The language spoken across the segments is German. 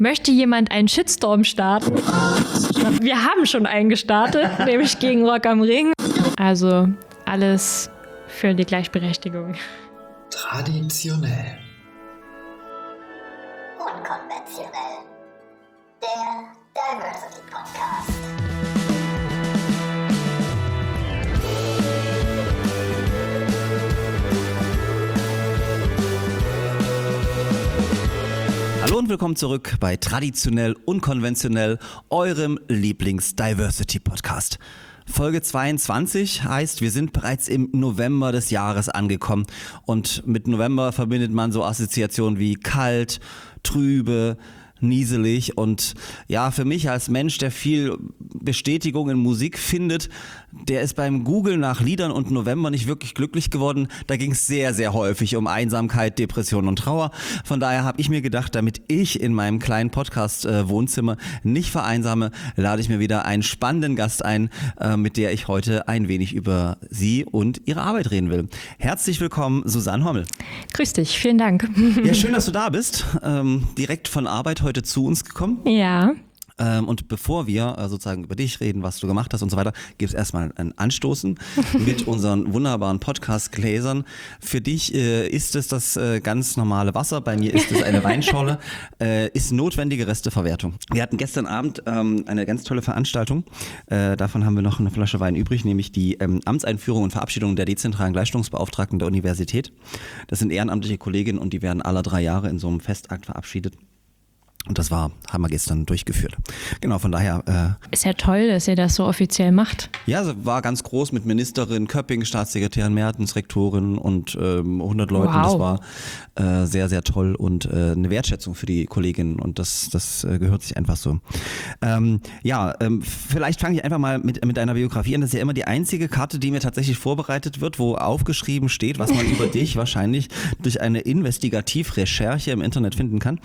Möchte jemand einen Shitstorm starten? Wir haben schon einen gestartet, nämlich gegen Rock am Ring. Also alles für die Gleichberechtigung. Traditionell. Unkonventionell. Der Diversity Podcast. Hallo und willkommen zurück bei Traditionell Unkonventionell, eurem Lieblings-Diversity-Podcast. Folge 22 heißt, wir sind bereits im November des Jahres angekommen und mit November verbindet man so Assoziationen wie kalt, trübe, nieselig und ja, für mich als Mensch, der viel Bestätigung in Musik findet, der ist beim Googlen nach Liedern und November nicht wirklich glücklich geworden. Da ging es sehr, sehr häufig um Einsamkeit, Depression und Trauer. Von daher habe ich mir gedacht, damit ich in meinem kleinen Podcast-Wohnzimmer nicht vereinsame, lade ich mir wieder einen spannenden Gast ein, mit der ich heute ein wenig über sie und ihre Arbeit reden will. Herzlich willkommen, Susanne Hommel. Grüß dich, vielen Dank. Ja, schön, dass du da bist. Direkt von Arbeit heute zu uns gekommen. Ja. Und bevor wir sozusagen über dich reden, was du gemacht hast und so weiter, gibt es erstmal ein Anstoßen mit unseren wunderbaren Podcast-Gläsern. Für dich ist es das ganz normale Wasser, bei mir ist es eine Weinschorle, ist notwendige Resteverwertung. Wir hatten gestern Abend eine ganz tolle Veranstaltung, davon haben wir noch eine Flasche Wein übrig, nämlich die Amtseinführung und Verabschiedung der dezentralen Gleichstellungsbeauftragten der Universität. Das sind ehrenamtliche Kolleginnen und die werden alle 3 Jahre in so einem Festakt verabschiedet. Und das haben wir gestern durchgeführt. Genau, von daher. Ist ja toll, dass ihr das so offiziell macht. Ja, also war ganz groß mit Ministerin Köpping, Staatssekretärin Mertens, Rektorin und 100 Leuten. Wow. Das war sehr, sehr toll und eine Wertschätzung für die Kolleginnen und das gehört sich einfach so. Vielleicht fange ich einfach mal mit deiner Biografie an. Das ist ja immer die einzige Karte, die mir tatsächlich vorbereitet wird, wo aufgeschrieben steht, was man über dich wahrscheinlich durch eine Investigativrecherche im Internet finden kann.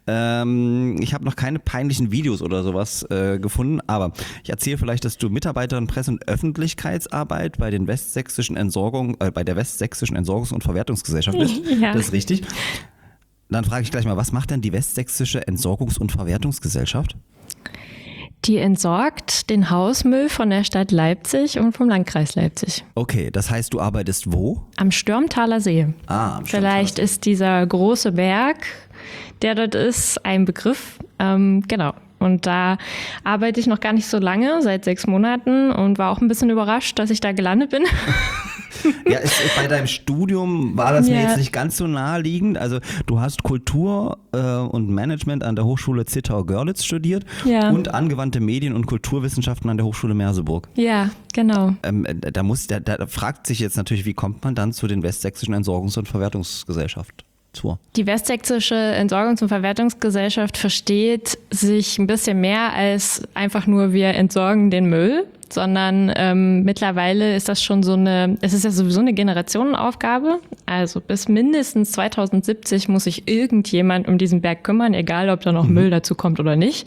Ich habe noch keine peinlichen Videos oder sowas gefunden, aber ich erzähle vielleicht, dass du Mitarbeiterin Presse- und Öffentlichkeitsarbeit bei der Westsächsischen Entsorgungs- und Verwertungsgesellschaft bist. Ja. Das ist richtig. Dann frage ich gleich mal, was macht denn die Westsächsische Entsorgungs- und Verwertungsgesellschaft? Die entsorgt den Hausmüll von der Stadt Leipzig und vom Landkreis Leipzig. Okay, das heißt, du arbeitest wo? Am Stürmtaler See. Am Vielleicht Stürmtaler See. ist dieser große Berg, der dort ist, ein Begriff. Genau. Und da arbeite ich noch gar nicht so lange, seit 6 Monaten und war auch ein bisschen überrascht, dass ich da gelandet bin. Ja, bei deinem Studium war das mir Ja. jetzt nicht ganz so naheliegend. Also du hast Kultur und Management an der Hochschule Zittau-Görlitz studiert Ja. und angewandte Medien- und Kulturwissenschaften an der Hochschule Merseburg. Ja, genau. Da fragt sich jetzt natürlich, wie kommt man dann zu den Westsächsischen Entsorgungs- und Verwertungsgesellschaft? Die Westsächsische Entsorgungs- und Verwertungsgesellschaft versteht sich ein bisschen mehr als einfach nur wir entsorgen den Müll, sondern mittlerweile ist das schon es ist ja sowieso eine Generationenaufgabe. Also bis mindestens 2070 muss sich irgendjemand um diesen Berg kümmern, egal ob da noch Müll dazu kommt oder nicht.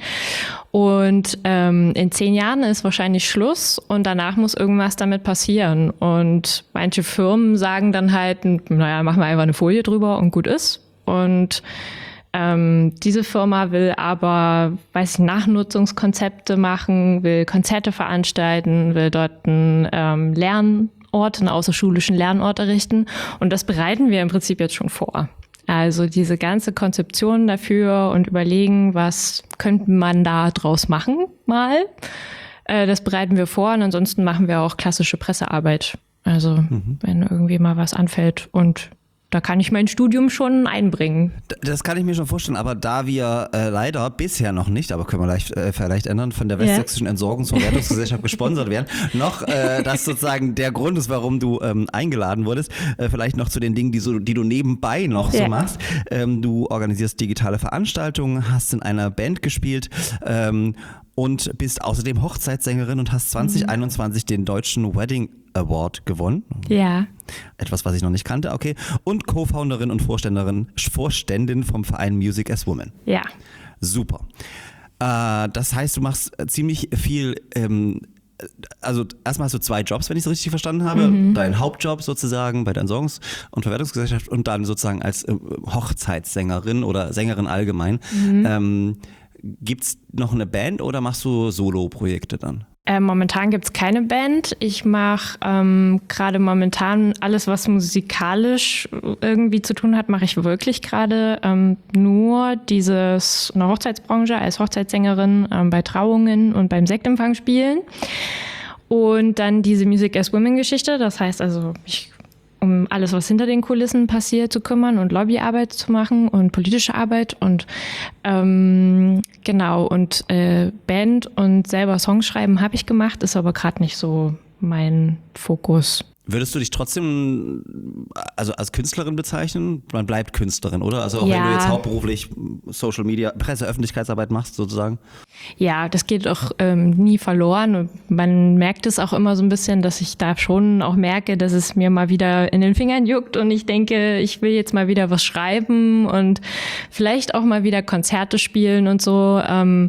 Und in 10 Jahren ist wahrscheinlich Schluss und danach muss irgendwas damit passieren. Und manche Firmen sagen dann halt, naja, machen wir einfach eine Folie drüber und gut ist. Und diese Firma will aber, Nachnutzungskonzepte machen, will Konzerte veranstalten, will dort einen Lernort, einen außerschulischen Lernort errichten. Und das bereiten wir im Prinzip jetzt schon vor. Also diese ganze Konzeption dafür und überlegen, was könnte man da draus machen mal. Das bereiten wir vor und ansonsten machen wir auch klassische Pressearbeit. Also wenn irgendwie mal was anfällt und da kann ich mein Studium schon einbringen. Das kann ich mir schon vorstellen, aber da wir leider bisher noch nicht, aber können wir vielleicht ändern, von der Westsächsischen Entsorgungs- und Verwertungsgesellschaft gesponsert werden, noch das sozusagen der Grund ist, warum du eingeladen wurdest, vielleicht noch zu den Dingen, die du nebenbei noch so machst. Du organisierst digitale Veranstaltungen, hast in einer Band gespielt und bist außerdem Hochzeitssängerin und hast 2021 den Deutschen Wedding Award gewonnen. Ja. Etwas, was ich noch nicht kannte, okay. Und Co-Founderin und Vorständin vom Verein Music as Women. Ja. Super. Das heißt, du machst ziemlich viel, also erstmal hast du 2 Jobs, wenn ich es richtig verstanden habe. Dein Hauptjob sozusagen bei der Entsorgungs- und Verwertungsgesellschaft und dann sozusagen als Hochzeitssängerin oder Sängerin allgemein. gibt's noch eine Band oder machst du Solo-Projekte dann? Momentan gibt's keine Band. Ich mache gerade momentan alles, was musikalisch irgendwie zu tun hat, mache ich wirklich gerade nur dieses in der Hochzeitsbranche als Hochzeitssängerin bei Trauungen und beim Sektempfang spielen. Und dann diese Music as Women Geschichte. Das heißt also, um alles, was hinter den Kulissen passiert, zu kümmern und Lobbyarbeit zu machen und politische Arbeit und genau und Band und selber Songs schreiben habe ich gemacht, ist aber gerade nicht so mein Fokus. Würdest du dich trotzdem also als Künstlerin bezeichnen? Man bleibt Künstlerin, oder? Also auch Ja. wenn du jetzt hauptberuflich Social Media, Presse, Öffentlichkeitsarbeit machst sozusagen? Ja, das geht auch nie verloren und man merkt es auch immer so ein bisschen, dass ich da schon auch merke, dass es mir mal wieder in den Fingern juckt und ich denke, ich will jetzt mal wieder was schreiben und vielleicht auch mal wieder Konzerte spielen und so.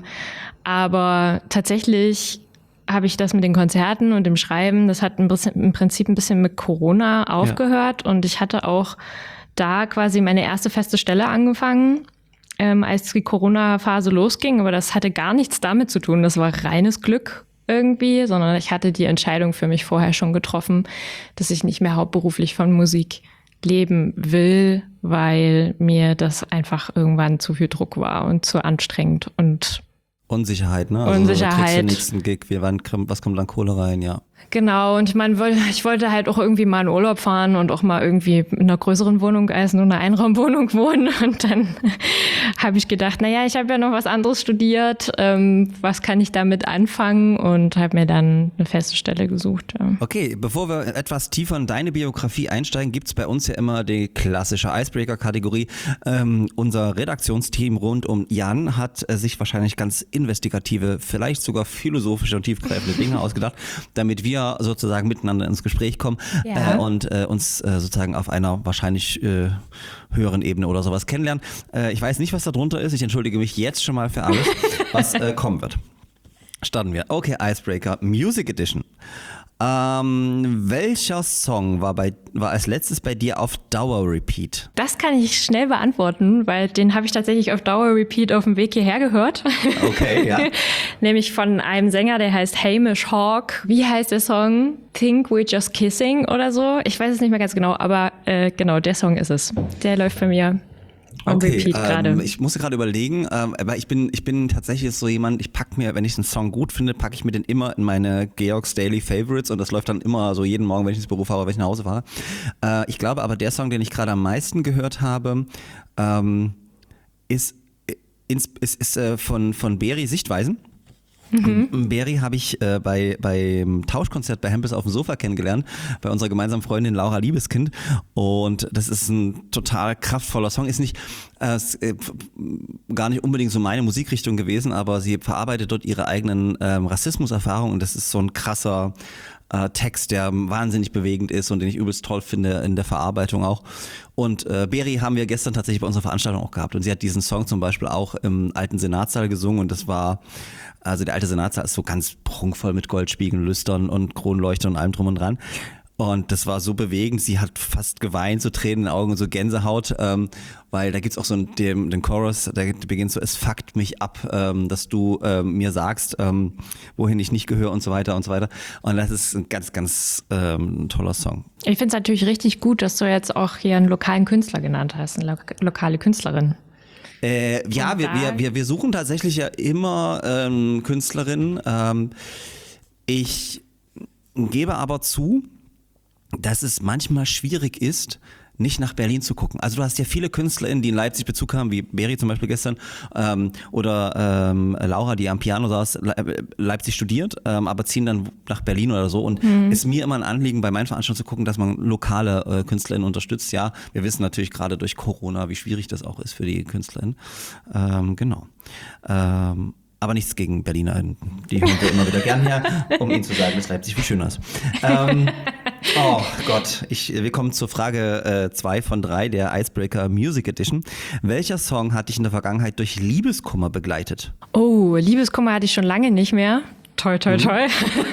Aber tatsächlich habe ich das mit den Konzerten und dem Schreiben, das hat im Prinzip ein bisschen mit Corona aufgehört und ich hatte auch da quasi meine erste feste Stelle angefangen, als die Corona-Phase losging, aber das hatte gar nichts damit zu tun, das war reines Glück irgendwie, sondern ich hatte die Entscheidung für mich vorher schon getroffen, dass ich nicht mehr hauptberuflich von Musik leben will, weil mir das einfach irgendwann zu viel Druck war und zu anstrengend und Unsicherheit, ne? Also Unsicherheit. kriegst du den nächsten Gig, was kommt an Kohle rein, ja. Genau, und ich wollte halt auch irgendwie mal in Urlaub fahren und auch mal irgendwie in einer größeren Wohnung als nur einer Einraumwohnung wohnen. Und dann habe ich gedacht, naja, ich habe ja noch was anderes studiert, was kann ich damit anfangen? Und habe mir dann eine feste Stelle gesucht. Ja. Okay, bevor wir etwas tiefer in deine Biografie einsteigen, gibt's bei uns ja immer die klassische Icebreaker-Kategorie. Unser Redaktionsteam rund um Jan hat sich wahrscheinlich ganz investigative, vielleicht sogar philosophische und tiefgreifende Dinge ausgedacht, damit wir sozusagen miteinander ins Gespräch kommen und uns sozusagen auf einer wahrscheinlich höheren Ebene oder sowas kennenlernen. Ich weiß nicht, was da drunter ist. Ich entschuldige mich jetzt schon mal für alles, was kommen wird. Starten wir. Okay, Icebreaker Music Edition. Welcher Song war als letztes bei dir auf Dauer-Repeat? Das kann ich schnell beantworten, weil den habe ich tatsächlich auf Dauer-Repeat auf dem Weg hierher gehört. Okay, ja. Nämlich von einem Sänger, der heißt Hamish Hawk. Wie heißt der Song? Think We're Just Kissing oder so. Ich weiß es nicht mehr ganz genau, aber genau, der Song ist es. Der läuft bei mir on Repeat gerade. Ich musste gerade überlegen, aber ich bin tatsächlich so jemand, wenn ich einen Song gut finde, packe ich mir den immer in meine Georgs Daily Favorites und das läuft dann immer so jeden Morgen, wenn ich ins Büro fahre, wenn ich nach Hause fahre. Ich glaube aber, der Song, den ich gerade am meisten gehört habe, ist von Beri Sichtweisen. Beri habe ich beim Tauschkonzert bei Hempels auf dem Sofa kennengelernt, bei unserer gemeinsamen Freundin Laura Liebeskind. Und das ist ein total kraftvoller Song. Ist nicht gar nicht unbedingt so meine Musikrichtung gewesen, aber sie verarbeitet dort ihre eigenen Rassismuserfahrungen. Und das ist so ein krasser Text, der wahnsinnig bewegend ist und den ich übelst toll finde in der Verarbeitung auch. Und Beri haben wir gestern tatsächlich bei unserer Veranstaltung auch gehabt und sie hat diesen Song zum Beispiel auch im alten Senatssaal gesungen und das war, also der alte Senatssaal ist so ganz prunkvoll mit Goldspiegeln, Lüstern und Kronleuchtern und allem drum und dran. Und das war so bewegend, sie hat fast geweint, so Tränen in den Augen und so Gänsehaut, weil da gibt's auch so den Chorus, der beginnt so, es fuckt mich ab, dass du mir sagst, wohin ich nicht gehöre und so weiter und so weiter. Und das ist ein ganz, ganz toller Song. Ich finde es natürlich richtig gut, dass du jetzt auch hier einen lokalen Künstler genannt hast, eine lokale Künstlerin. Ja, wir suchen tatsächlich ja immer Künstlerinnen. Ich gebe aber zu, dass es manchmal schwierig ist, nicht nach Berlin zu gucken. Also du hast ja viele KünstlerInnen, die in Leipzig Bezug haben, wie Beri zum Beispiel gestern, oder Laura, die am Piano saß, Leipzig studiert, aber ziehen dann nach Berlin oder so. Und ist mir immer ein Anliegen, bei meinen Veranstaltungen zu gucken, dass man lokale KünstlerInnen unterstützt. Ja, wir wissen natürlich gerade durch Corona, wie schwierig das auch ist für die KünstlerInnen. Genau. Aber nichts gegen Berliner, die hören wir immer wieder gern her, um ihnen zu sagen, dass Leipzig viel schöner ist. Oh Gott, wir kommen zur Frage 2 von 3 der Icebreaker Music Edition. Welcher Song hat dich in der Vergangenheit durch Liebeskummer begleitet? Oh, Liebeskummer hatte ich schon lange nicht mehr. Toi, toi, toi.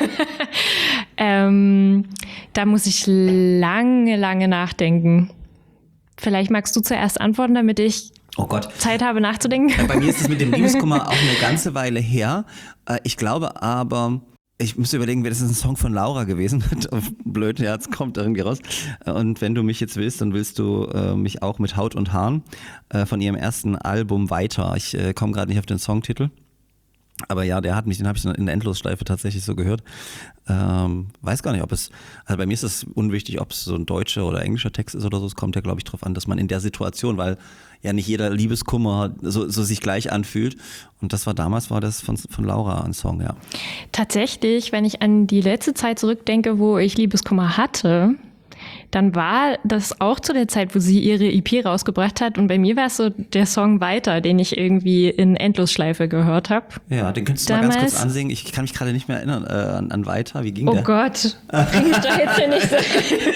Da muss ich lange nachdenken. Vielleicht magst du zuerst antworten, damit ich Oh Gott. Zeit habe nachzudenken. Bei mir ist es mit dem Liebeskummer auch eine ganze Weile her. Ich glaube aber, ich müsste überlegen, wäre das ein Song von Laura gewesen? Blöd, ja, jetzt kommt irgendwie raus. Und wenn du mich jetzt willst, dann willst du mich auch mit Haut und Haaren von ihrem ersten Album Weiter. Ich komme gerade nicht auf den Songtitel. Aber ja, den habe ich in der Endlosschleife tatsächlich so gehört. Weiß gar nicht, also bei mir ist es unwichtig, ob es so ein deutscher oder englischer Text ist oder so. Es kommt ja, glaube ich, drauf an, dass man in der Situation, weil ja nicht jeder Liebeskummer so sich gleich anfühlt. Und damals war das von Laura ein Song, ja. Tatsächlich, wenn ich an die letzte Zeit zurückdenke, wo ich Liebeskummer hatte, dann war das auch zu der Zeit, wo sie ihre EP rausgebracht hat. Und bei mir war es so der Song Weiter, den ich irgendwie in Endlosschleife gehört habe. Ja, den könntest du mal ganz kurz ansingen. Ich kann mich gerade nicht mehr erinnern an Weiter. Wie ging der? Oh Gott, bring ich da jetzt hier nicht so.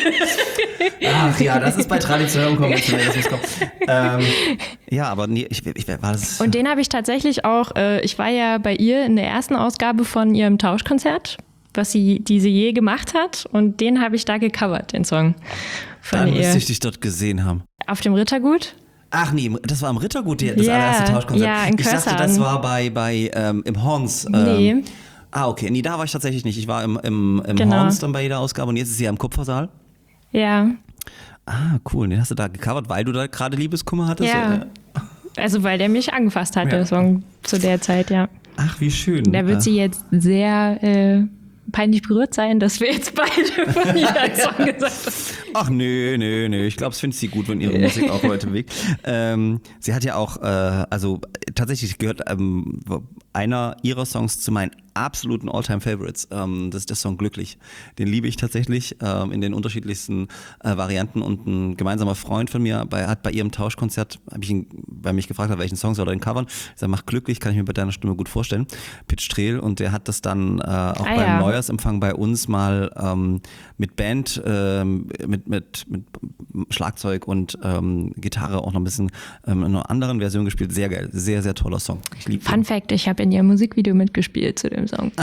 Ach ja, das ist bei traditionell und konventionell, das muss kommen. Ja, aber nee, war das... Und den habe ich tatsächlich auch, ich war ja bei ihr in der ersten Ausgabe von ihrem Tauschkonzert, die sie je gemacht hat, und den habe ich da gecovert, den Song von Dann ihr. müsste ich dich dort gesehen haben. Auf dem Rittergut? Ach nee, das war im Rittergut, das allererste Tauschkonzert. Ja, in ich dachte, Kössern. das war im Horns. Nee. Okay, nee, da war ich tatsächlich nicht. Ich war im Genau. Horns dann bei jeder Ausgabe und jetzt ist sie ja im Kupfersaal. Ja. Ah, cool, den hast du da gecovert, weil du da gerade Liebeskummer hattest? Ja. Oder? Also weil der mich angefasst hat, der Song zu der Zeit, ja. Ach, wie schön. Da wird sie jetzt sehr peinlich berührt sein, dass wir jetzt beide von ihr einen Song gesagt haben. Ach nee. Ich glaube, es findet sie gut, wenn ihre Musik auch heute bewegt. Sie hat ja auch, also tatsächlich gehört einer ihrer Songs zu meinen absoluten All-Time-Favorites. Das ist der Song Glücklich. Den liebe ich tatsächlich in den unterschiedlichsten Varianten. Und ein gemeinsamer Freund von mir hat bei ihrem Tauschkonzert, habe ich ihn bei mich gefragt, welchen Song soll er denn covern? Ich sage, mach Glücklich, kann ich mir bei deiner Stimme gut vorstellen. Pitt Strehl, und der hat das dann auch beim Neujahrsempfang bei uns mal mit Band, mit Schlagzeug und Gitarre auch noch ein bisschen in einer anderen Version gespielt. Sehr geil, sehr, sehr toller Song. Ich liebe den. Fun Fact, ich habe in ihrem Musikvideo mitgespielt zu dem Song.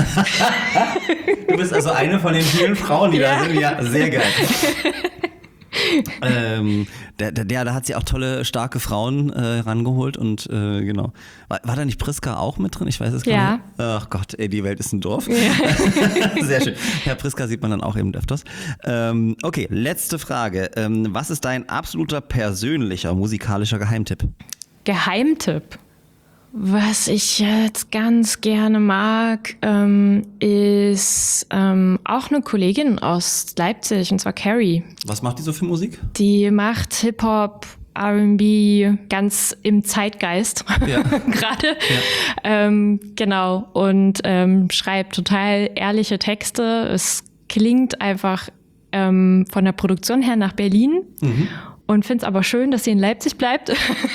Du bist also eine von den vielen Frauen, die da sind. Ja, sehr geil. Da hat sie auch tolle, starke Frauen rangeholt und genau. War da nicht Priska auch mit drin? Ich weiß es gar nicht. Ach Gott, ey, die Welt ist ein Dorf. Ja. Sehr schön. Ja, Priska sieht man dann auch eben öfters. Okay, letzte Frage. Was ist dein absoluter persönlicher musikalischer Geheimtipp? Geheimtipp? Was ich jetzt ganz gerne mag, ist auch eine Kollegin aus Leipzig, und zwar Carrie. Was macht die so für Musik? Die macht Hip-Hop, R&B, ganz im Zeitgeist gerade. Ja. Genau, und schreibt total ehrliche Texte. Es klingt einfach von der Produktion her nach Berlin. Mhm. Und finde es aber schön, dass sie in Leipzig bleibt.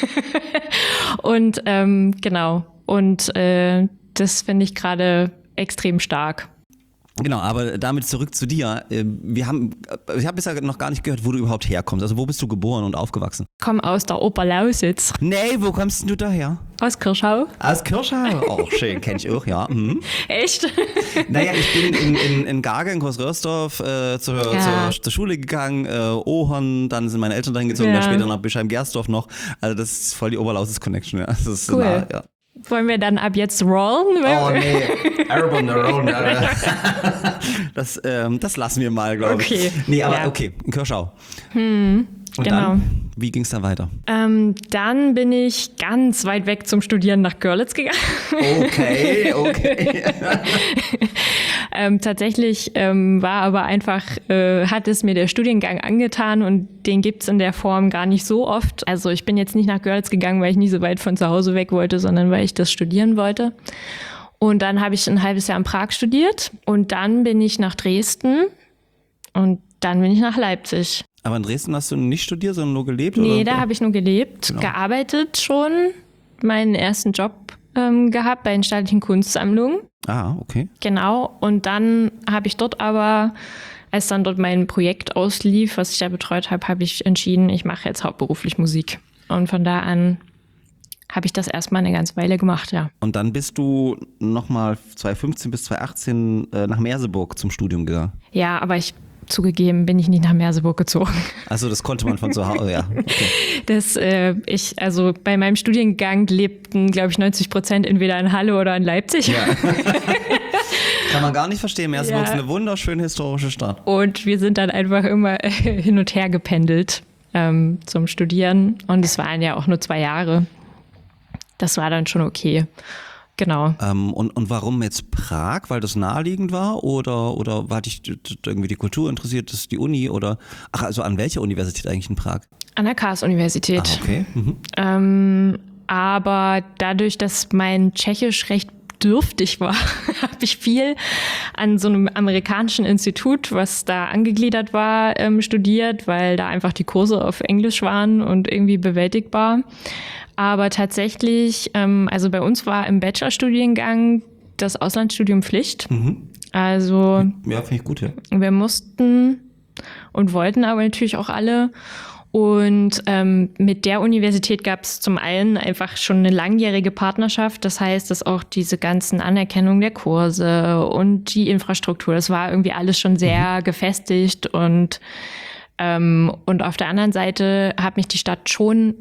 Und genau. Und das finde ich gerade extrem stark. Genau, aber damit zurück zu dir. Ich habe bisher noch gar nicht gehört, wo du überhaupt herkommst. Also wo bist du geboren und aufgewachsen? Ich komme aus der Oberlausitz. Nee, wo kommst denn du daher? Aus Kirschau. Aus Kirschau? Auch schön, kenne ich auch, ja. Mhm. Echt? Naja, ich bin in Garge, in Großröhrsdorf, zur Schule gegangen, Ohorn, dann sind meine Eltern dahin gezogen, dann später nach Bischheim-Gersdorf noch. Also das ist voll die Oberlausitz-Connection. Ja. Das ist cool. nah, ja. Wollen wir dann ab jetzt rollen? Oh nee, Arab on the Roll. Das lassen wir mal, glaube ich. Okay. Nee, aber okay, in Kirschau. Und genau. Dann, wie ging es dann weiter? Dann bin ich ganz weit weg zum Studieren nach Görlitz gegangen. Okay. Tatsächlich war aber einfach, hat es mir der Studiengang angetan, und den gibt's in der Form gar nicht so oft. Also ich bin jetzt nicht nach Görlitz gegangen, weil ich nicht so weit von zu Hause weg wollte, sondern weil ich das studieren wollte. Und dann habe ich ein halbes Jahr in Prag studiert, und dann bin ich nach Dresden, und dann bin ich nach Leipzig. Aber in Dresden hast du nicht studiert, sondern nur gelebt? Nee, oder? Da habe ich nur gelebt, genau. Gearbeitet schon, meinen ersten Job gehabt bei den staatlichen Kunstsammlungen. Ah, okay. Genau, und dann habe ich dort aber, als dann dort mein Projekt auslief, was ich da betreut habe, habe ich entschieden, ich mache jetzt hauptberuflich Musik. Und von da an habe ich das erstmal eine ganze Weile gemacht, ja. Und dann bist du nochmal 2015 bis 2018 nach Merseburg zum Studium gegangen? Ja, aber zugegeben bin ich nicht nach Merseburg gezogen. Also das konnte man von zu Hause, ja. Okay. Also bei meinem Studiengang lebten, glaube ich, 90% entweder in Halle oder in Leipzig. Ja. Kann man gar nicht verstehen. Merseburg ist eine wunderschöne historische Stadt. Und wir sind dann einfach immer hin und her gependelt zum Studieren. Und es waren ja auch nur 2 Jahre. Das war dann schon okay. Genau. Und warum jetzt Prag? Weil das naheliegend war? Oder war dich irgendwie die Kultur interessiert? Das ist die Uni? Also an welcher Universität eigentlich in Prag? An der Karls-Universität. Okay. Mhm. Aber dadurch, dass mein Tschechisch recht dürftig war, habe ich viel an so einem amerikanischen Institut, was da angegliedert war, studiert, weil da einfach die Kurse auf Englisch waren und irgendwie bewältigbar. Aber tatsächlich, also bei uns war im Bachelorstudiengang das Auslandsstudium Pflicht. Mhm. Also ja, finde ich gut, ja. Wir mussten und wollten aber natürlich auch alle. Und mit der Universität gab es zum einen einfach schon eine langjährige Partnerschaft. Das heißt, dass auch diese ganzen Anerkennung der Kurse und die Infrastruktur, das war irgendwie alles schon sehr gefestigt. Und auf der anderen Seite hat mich die Stadt schon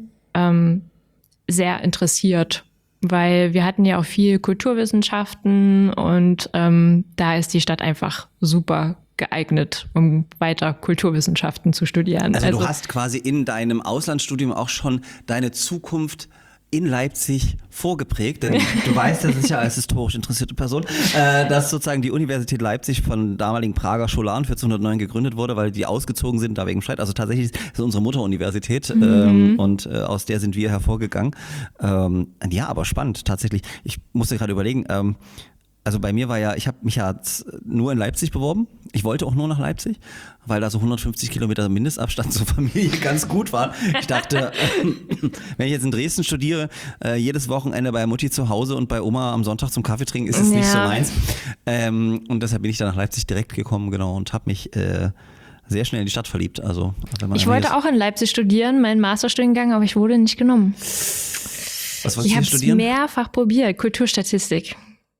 sehr interessiert, weil wir hatten ja auch viel Kulturwissenschaften und da ist die Stadt einfach super geeignet, um weiter Kulturwissenschaften zu studieren. Also du hast quasi in deinem Auslandsstudium auch schon deine Zukunft in Leipzig vorgeprägt, denn du weißt ja sicher als historisch interessierte Person, dass sozusagen die Universität Leipzig von damaligen Prager Scholaren 1409 gegründet wurde, weil die ausgezogen sind, da wegen Streit. Also tatsächlich ist es unsere Mutteruniversität und aus der sind wir hervorgegangen. Ja, aber spannend tatsächlich. Ich musste gerade überlegen, also bei mir war ja, ich habe mich ja nur in Leipzig beworben. Ich wollte auch nur nach Leipzig, weil da so 150 Kilometer Mindestabstand zur Familie ganz gut war. Ich dachte, wenn ich jetzt in Dresden studiere, jedes Wochenende bei Mutti zu Hause und bei Oma am Sonntag zum Kaffee trinken, ist es nicht so meins. Und deshalb bin ich dann nach Leipzig direkt gekommen, genau, und habe mich sehr schnell in die Stadt verliebt. Also, ich wollte auch in Leipzig studieren, meinen Masterstudiengang, aber ich wurde nicht genommen. Was wolltest du studieren? Ich habe es mehrfach probiert, Kulturstatistik.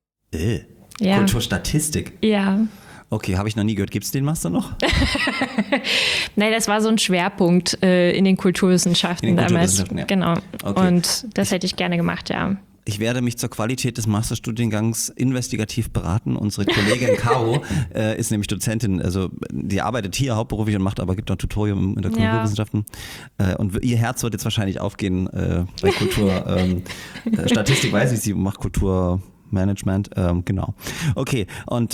Ja. Kulturstatistik? Ja. Okay, habe ich noch nie gehört. Gibt es den Master noch? Nein, das war so ein Schwerpunkt in den Kulturwissenschaften damals. Ja. Genau. Okay. Und das hätte ich gerne gemacht, ja. Ich werde mich zur Qualität des Masterstudiengangs investigativ beraten. Unsere Kollegin Caro ist nämlich Dozentin, also die arbeitet hier hauptberuflich und gibt noch Tutorium in der Kulturwissenschaften. Und ihr Herz wird jetzt wahrscheinlich aufgehen bei Statistik, weiß ich, sie macht Kulturmanagement, genau. Okay, und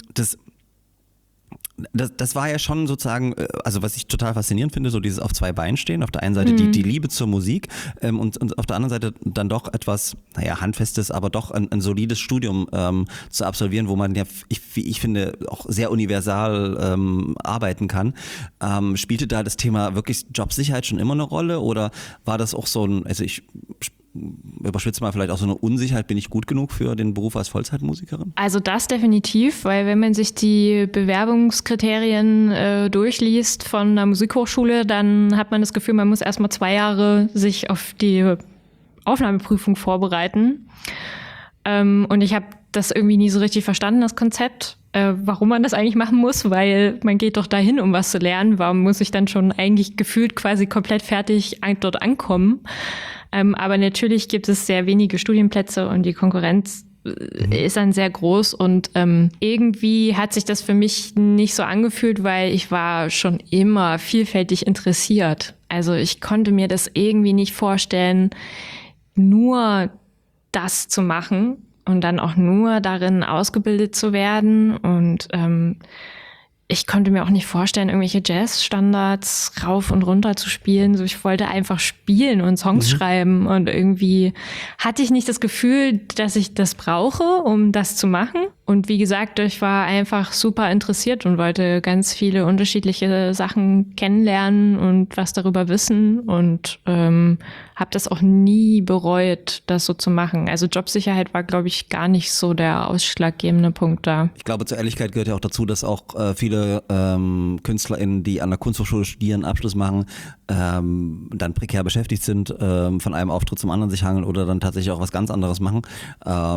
das war ja schon sozusagen, also was ich total faszinierend finde, so dieses auf 2 Beinen stehen. Auf der einen Seite die Liebe zur Musik und auf der anderen Seite dann doch etwas, handfestes, aber doch ein solides Studium zu absolvieren, wo man ja, wie ich finde, auch sehr universal arbeiten kann. Spielte da das Thema wirklich Jobsicherheit schon immer eine Rolle oder war das auch so ein, also ich überspitze mal vielleicht auch so eine Unsicherheit, bin ich gut genug für den Beruf als Vollzeitmusikerin? Also das definitiv, weil wenn man sich die Bewerbungskriterien durchliest von einer Musikhochschule, dann hat man das Gefühl, man muss erstmal 2 Jahre sich auf die Aufnahmeprüfung vorbereiten. Und ich habe das irgendwie nie so richtig verstanden, das Konzept, warum man das eigentlich machen muss, weil man geht doch dahin, um was zu lernen. Warum muss ich dann schon eigentlich gefühlt quasi komplett fertig dort ankommen? Aber natürlich gibt es sehr wenige Studienplätze und die Konkurrenz ist dann sehr groß und irgendwie hat sich das für mich nicht so angefühlt, weil ich war schon immer vielfältig interessiert. Also ich konnte mir das irgendwie nicht vorstellen, nur das zu machen und dann auch nur darin ausgebildet zu werden und ich konnte mir auch nicht vorstellen, irgendwelche Jazz-Standards rauf und runter zu spielen. So, ich wollte einfach spielen und Songs schreiben und irgendwie hatte ich nicht das Gefühl, dass ich das brauche, um das zu machen. Und wie gesagt, ich war einfach super interessiert und wollte ganz viele unterschiedliche Sachen kennenlernen und was darüber wissen und habe das auch nie bereut, das so zu machen. Also Jobsicherheit war, glaube ich, gar nicht so der ausschlaggebende Punkt da. Ich glaube, zur Ehrlichkeit gehört ja auch dazu, dass auch viele KünstlerInnen, die an der Kunsthochschule studieren, Abschluss machen, dann prekär beschäftigt sind, von einem Auftritt zum anderen sich hangeln oder dann tatsächlich auch was ganz anderes machen.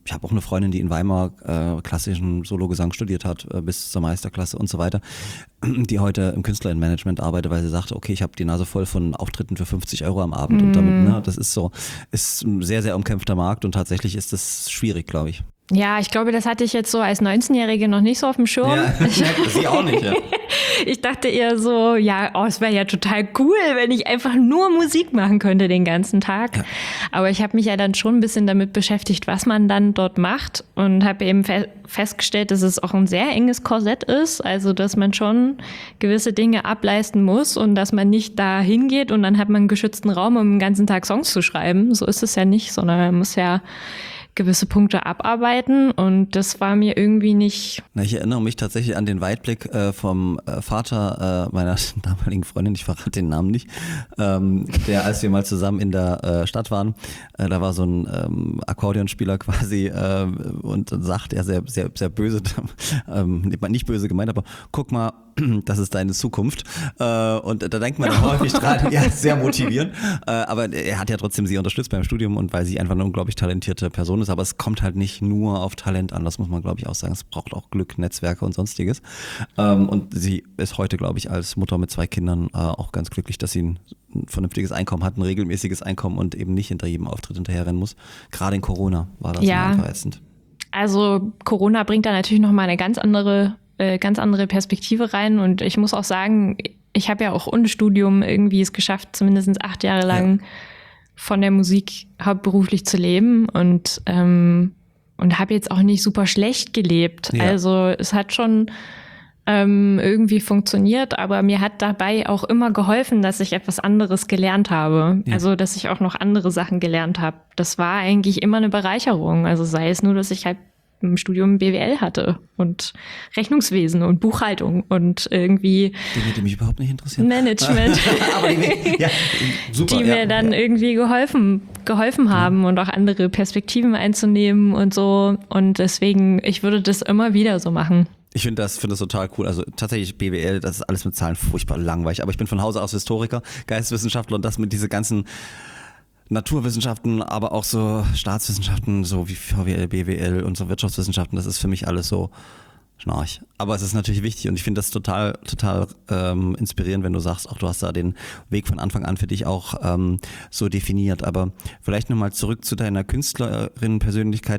Ich habe auch eine Freundin, die in Weimar klassischen Sologesang studiert hat, bis zur Meisterklasse und so weiter, die heute im Künstlerinnenmanagement arbeitet, weil sie sagte, okay, ich habe die Nase voll von Auftritten für 50 Euro am Abend und damit, ne, das ist ein sehr, sehr umkämpfter Markt und tatsächlich ist das schwierig, glaube ich. Ja, ich glaube, das hatte ich jetzt so als 19-Jährige noch nicht so auf dem Schirm. Ja, sie auch nicht, ja. Ich dachte eher so, es wäre ja total cool, wenn ich einfach nur Musik machen könnte den ganzen Tag. Ja. Aber ich habe mich ja dann schon ein bisschen damit beschäftigt, was man dann dort macht und habe eben festgestellt, dass es auch ein sehr enges Korsett ist, also dass man schon gewisse Dinge ableisten muss und dass man nicht da hingeht und dann hat man einen geschützten Raum, um den ganzen Tag Songs zu schreiben. So ist es ja nicht, sondern man muss ja gewisse Punkte abarbeiten und das war mir irgendwie nicht... Ich erinnere mich tatsächlich an den Weitblick vom Vater meiner damaligen Freundin, ich verrate den Namen nicht, der, als wir mal zusammen in der Stadt waren, da war so ein Akkordeonspieler quasi und sagt er sehr, sehr, sehr böse, nicht böse gemeint, aber guck mal, das ist deine Zukunft. Und da denkt man häufig dran, ja, sehr motivierend. Aber er hat ja trotzdem sie unterstützt beim Studium und weil sie einfach eine unglaublich talentierte Person ist. Aber es kommt halt nicht nur auf Talent an, das muss man, glaube ich, auch sagen. Es braucht auch Glück, Netzwerke und sonstiges. Und sie ist heute, glaube ich, als Mutter mit 2 Kindern auch ganz glücklich, dass sie ein vernünftiges Einkommen hat, ein regelmäßiges Einkommen und eben nicht hinter jedem Auftritt hinterherrennen muss. Gerade in Corona war das einfach ätzend. Also Corona bringt da natürlich nochmal eine ganz andere Perspektive rein und ich muss auch sagen, ich habe ja auch ohne Studium irgendwie es geschafft, zumindest 8 Jahre lang von der Musik hauptberuflich zu leben und habe jetzt auch nicht super schlecht gelebt. Ja. Also es hat schon irgendwie funktioniert, aber mir hat dabei auch immer geholfen, dass ich etwas anderes gelernt habe. Ja. Also dass ich auch noch andere Sachen gelernt habe. Das war eigentlich immer eine Bereicherung. Also sei es nur, dass ich halt im Studium BWL hatte und Rechnungswesen und Buchhaltung und irgendwie Dinge, die mich überhaupt nicht interessieren. Management, aber super, die mir dann irgendwie geholfen haben und auch andere Perspektiven einzunehmen und so. Und deswegen, ich würde das immer wieder so machen. Ich finde das total cool. Also tatsächlich BWL, das ist alles mit Zahlen furchtbar langweilig. Aber ich bin von Hause aus Historiker, Geisteswissenschaftler und das mit diese ganzen Naturwissenschaften, aber auch so Staatswissenschaften, so wie VWL, BWL und so Wirtschaftswissenschaften, das ist für mich alles so Schnarch. Aber es ist natürlich wichtig und ich finde das total inspirierend, wenn du sagst, auch du hast da den Weg von Anfang an für dich auch so definiert. Aber vielleicht nochmal zurück zu deiner Künstlerin-Persönlichkeit.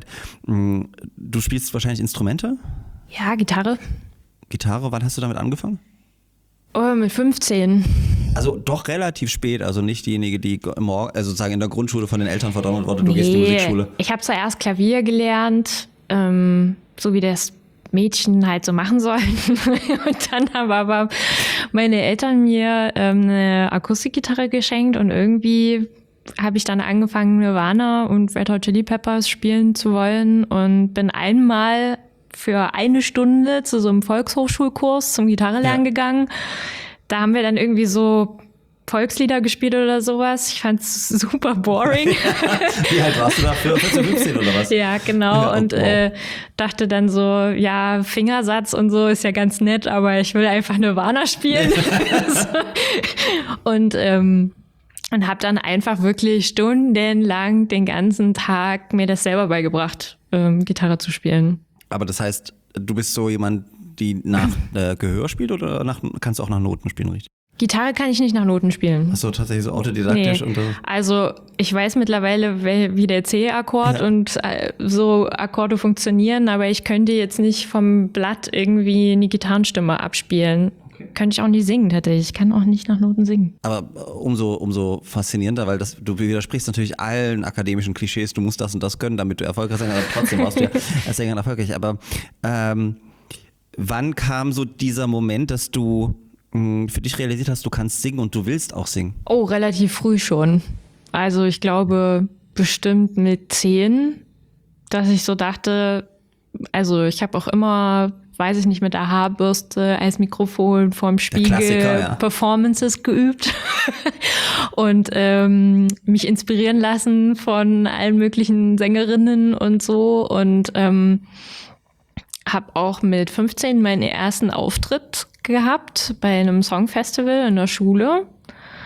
Du spielst wahrscheinlich Instrumente? Ja, Gitarre. Gitarre, wann hast du damit angefangen? Oh, mit 15. Also doch relativ spät, also nicht diejenige, die sozusagen in der Grundschule von den Eltern verdonnert wurde, du gehst in die Musikschule. Ich habe zuerst Klavier gelernt, so wie das Mädchen halt so machen sollen. Und dann haben aber meine Eltern mir eine Akustikgitarre geschenkt und irgendwie habe ich dann angefangen, Nirvana und Red Hot Chili Peppers spielen zu wollen und bin einmal für 1 Stunde zu so einem Volkshochschulkurs zum Gitarrelernen gegangen. Da haben wir dann irgendwie so Volkslieder gespielt oder sowas. Ich fand's super boring. Wie alt warst du da? 14, 15 oder was? Ja, genau. Ja, und dachte dann so, ja, Fingersatz und so ist ja ganz nett, aber ich will einfach Nirvana spielen. Und habe dann einfach wirklich stundenlang den ganzen Tag mir das selber beigebracht, Gitarre zu spielen. Aber das heißt, du bist so jemand, die nach Gehör spielt oder kannst du auch nach Noten spielen, richtig? Gitarre kann ich nicht nach Noten spielen. Ach so, tatsächlich so autodidaktisch? Nee. Also ich weiß mittlerweile, wie der C-Akkord und so Akkorde funktionieren, aber ich könnte jetzt nicht vom Blatt irgendwie eine Gitarrenstimme abspielen. Okay. Könnte ich auch nicht singen tatsächlich. Ich kann auch nicht nach Noten singen. Aber umso faszinierender, weil du widersprichst natürlich allen akademischen Klischees, du musst das und das können, damit du erfolgreich sein kannst, aber trotzdem warst du ja als Sängerin erfolgreich. Aber wann kam so dieser Moment, dass du für dich realisiert hast, du kannst singen und du willst auch singen? Oh, relativ früh schon. Also ich glaube bestimmt mit 10, dass ich so dachte, also ich habe auch immer, weiß ich nicht, mit der Haarbürste als Mikrofon vorm Spiegel Performances geübt und mich inspirieren lassen von allen möglichen Sängerinnen und so und habe auch mit 15 meinen ersten Auftritt gehabt bei einem Songfestival in der Schule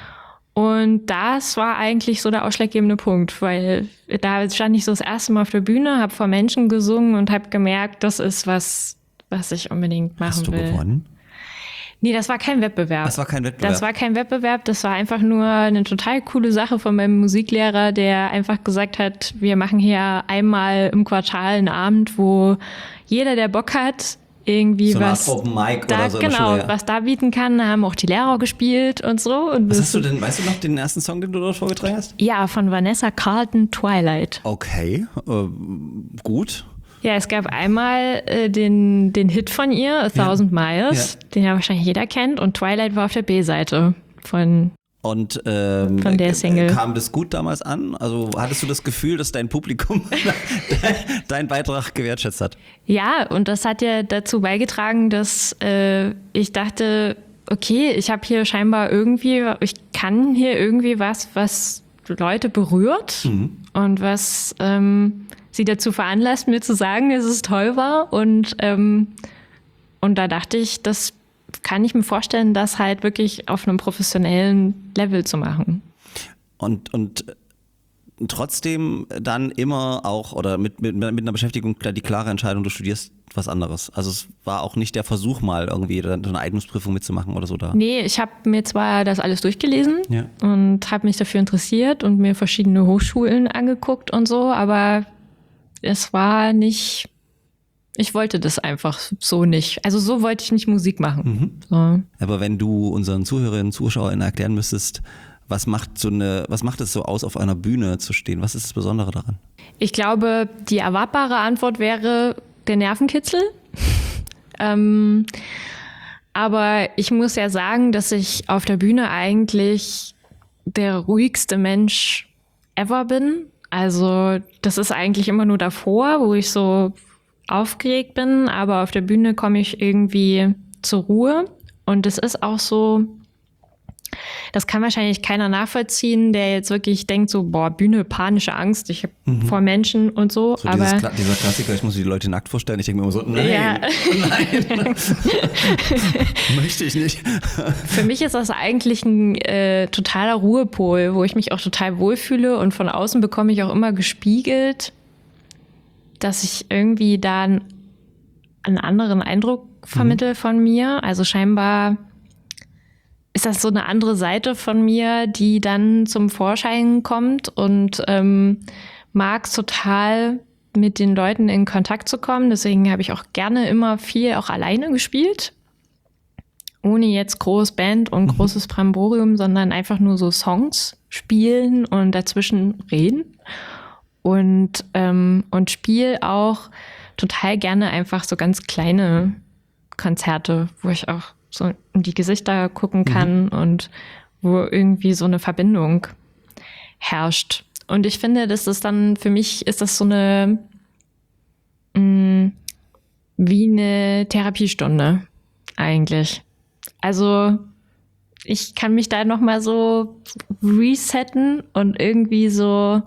Und das war eigentlich so der ausschlaggebende Punkt, weil da stand ich so das erste Mal auf der Bühne, habe vor Menschen gesungen und habe gemerkt, das ist was ich unbedingt machen will. Hast du gewonnen? Nee, das war kein Wettbewerb. Das war kein Wettbewerb? Das war kein Wettbewerb, das war einfach nur eine total coole Sache von meinem Musiklehrer, der einfach gesagt hat, wir machen hier einmal im Quartal einen Abend, wo jeder, der Bock hat, irgendwie so was eine Art Open Mic da, oder so in der genau, Schule, ja. was da bieten kann. Da haben auch die Lehrer gespielt und so. Und Was hast du denn, weißt du noch den ersten Song, den du dort vorgetragen hast? Ja, von Vanessa Carlton, Twilight. Okay, gut. Ja, es gab einmal den Hit von ihr, A Thousand Miles, den ja wahrscheinlich jeder kennt. Und Twilight war auf der B-Seite von Und von der Single. Kam das gut damals an? Also hattest du das Gefühl, dass dein Publikum deinen Beitrag gewertschätzt hat? Ja, und das hat ja dazu beigetragen, dass ich dachte, okay, ich habe hier scheinbar ich kann hier irgendwie was Leute berührt und was sie dazu veranlasst, mir zu sagen, dass es toll war. Und da dachte ich, das kann ich mir vorstellen, das halt wirklich auf einem professionellen Level zu machen. Und trotzdem dann immer auch, oder mit einer Beschäftigung die klare Entscheidung, du studierst was anderes. Also es war auch nicht der Versuch, mal irgendwie eine Eignungsprüfung mitzumachen oder so da. Nee, ich habe mir zwar das alles durchgelesen und habe mich dafür interessiert und mir verschiedene Hochschulen angeguckt und so, aber es war nicht, ich wollte das einfach so nicht. Also so wollte ich nicht Musik machen. So. Aber wenn du unseren Zuhörerinnen und Zuschauern erklären müsstest, was macht es so aus, auf einer Bühne zu stehen? Was ist das Besondere daran? Ich glaube, die erwartbare Antwort wäre der Nervenkitzel. Aber ich muss ja sagen, dass ich auf der Bühne eigentlich der ruhigste Mensch ever bin. Also das ist eigentlich immer nur davor, wo ich so aufgeregt bin, aber auf der Bühne komme ich irgendwie zur Ruhe. Und es ist auch so, das kann wahrscheinlich keiner nachvollziehen, der jetzt wirklich denkt so, boah, Bühne, panische Angst, ich habe vor Menschen und so. So aber dieser Klassiker, ich muss die Leute nackt vorstellen, ich denke mir immer so, nein, Ja. nein, möchte ich nicht. für mich ist das eigentlich ein totaler Ruhepol, wo ich mich auch total wohlfühle und von außen bekomme ich auch immer gespiegelt, dass ich irgendwie da einen anderen Eindruck vermittle von mir. Also scheinbar ist das so eine andere Seite von mir, die dann zum Vorschein kommt und mag es total, mit den Leuten in Kontakt zu kommen. Deswegen habe ich auch gerne immer viel auch alleine gespielt. Ohne jetzt groß Band und großes Bramborium, sondern einfach nur so Songs spielen und dazwischen reden. Und spiele auch total gerne einfach so ganz kleine Konzerte, wo ich auch so in die Gesichter gucken kann und wo irgendwie so eine Verbindung herrscht. Und ich finde, das ist dann, für mich ist das so eine, wie eine Therapiestunde eigentlich. Also ich kann mich da nochmal so resetten und irgendwie so,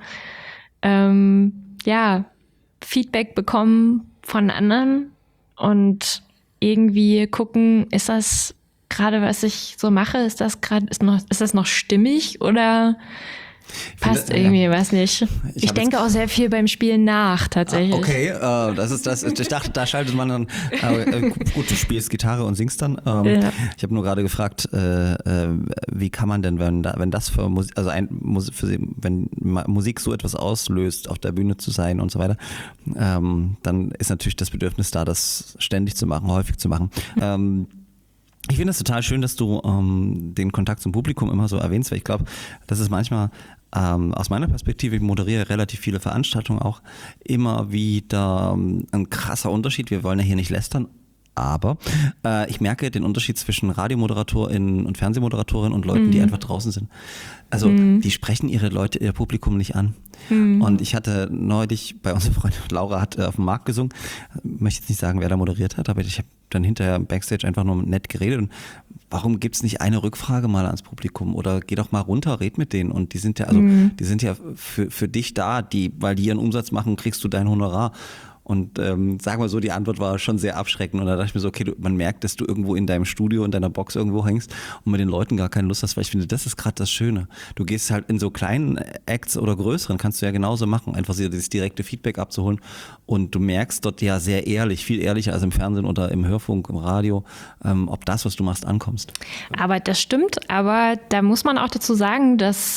Feedback bekommen von anderen und irgendwie gucken, ist das gerade, was ich so mache, ist das noch stimmig oder passt irgendwie was nicht? Ich denke auch sehr viel beim Spielen nach, tatsächlich. Okay, das ist das. Ich dachte, da schaltet man dann. Gut, du spielst Gitarre und singst dann. Ich habe nur gerade gefragt, wie kann man denn, wenn das für Musik, also wenn Musik so etwas auslöst, auf der Bühne zu sein und so weiter, dann ist natürlich das Bedürfnis da, das ständig zu machen, häufig zu machen. Ich finde es total schön, dass du den Kontakt zum Publikum immer so erwähnst, weil ich glaube, das ist manchmal aus meiner Perspektive, ich moderiere relativ viele Veranstaltungen auch, immer wieder ein krasser Unterschied. Wir wollen ja hier nicht lästern, aber ich merke den Unterschied zwischen RadiomoderatorInnen und Fernsehmoderatorinnen und Leuten, die einfach draußen sind. Also die sprechen ihr Publikum nicht an. Und ich hatte neulich bei unserer Freundin Laura hat auf dem Markt gesungen, möchte jetzt nicht sagen, wer da moderiert hat, aber ich habe dann hinterher im Backstage einfach nur nett geredet und warum gibt's nicht eine Rückfrage mal ans Publikum oder geh doch mal runter, red mit denen und die sind ja für dich da, weil die ihren Umsatz machen, kriegst du dein Honorar Und sag mal so, die Antwort war schon sehr abschreckend. Und da dachte ich mir so, okay, man merkt, dass du irgendwo in deinem Studio, in deiner Box irgendwo hängst und mit den Leuten gar keine Lust hast, weil ich finde, das ist gerade das Schöne. Du gehst halt in so kleinen Acts oder größeren, kannst du ja genauso machen, einfach dieses direkte Feedback abzuholen. Und du merkst dort ja sehr ehrlich, viel ehrlicher als im Fernsehen oder im Hörfunk, im Radio, ob das, was du machst, ankommst. Aber das stimmt, aber da muss man auch dazu sagen, dass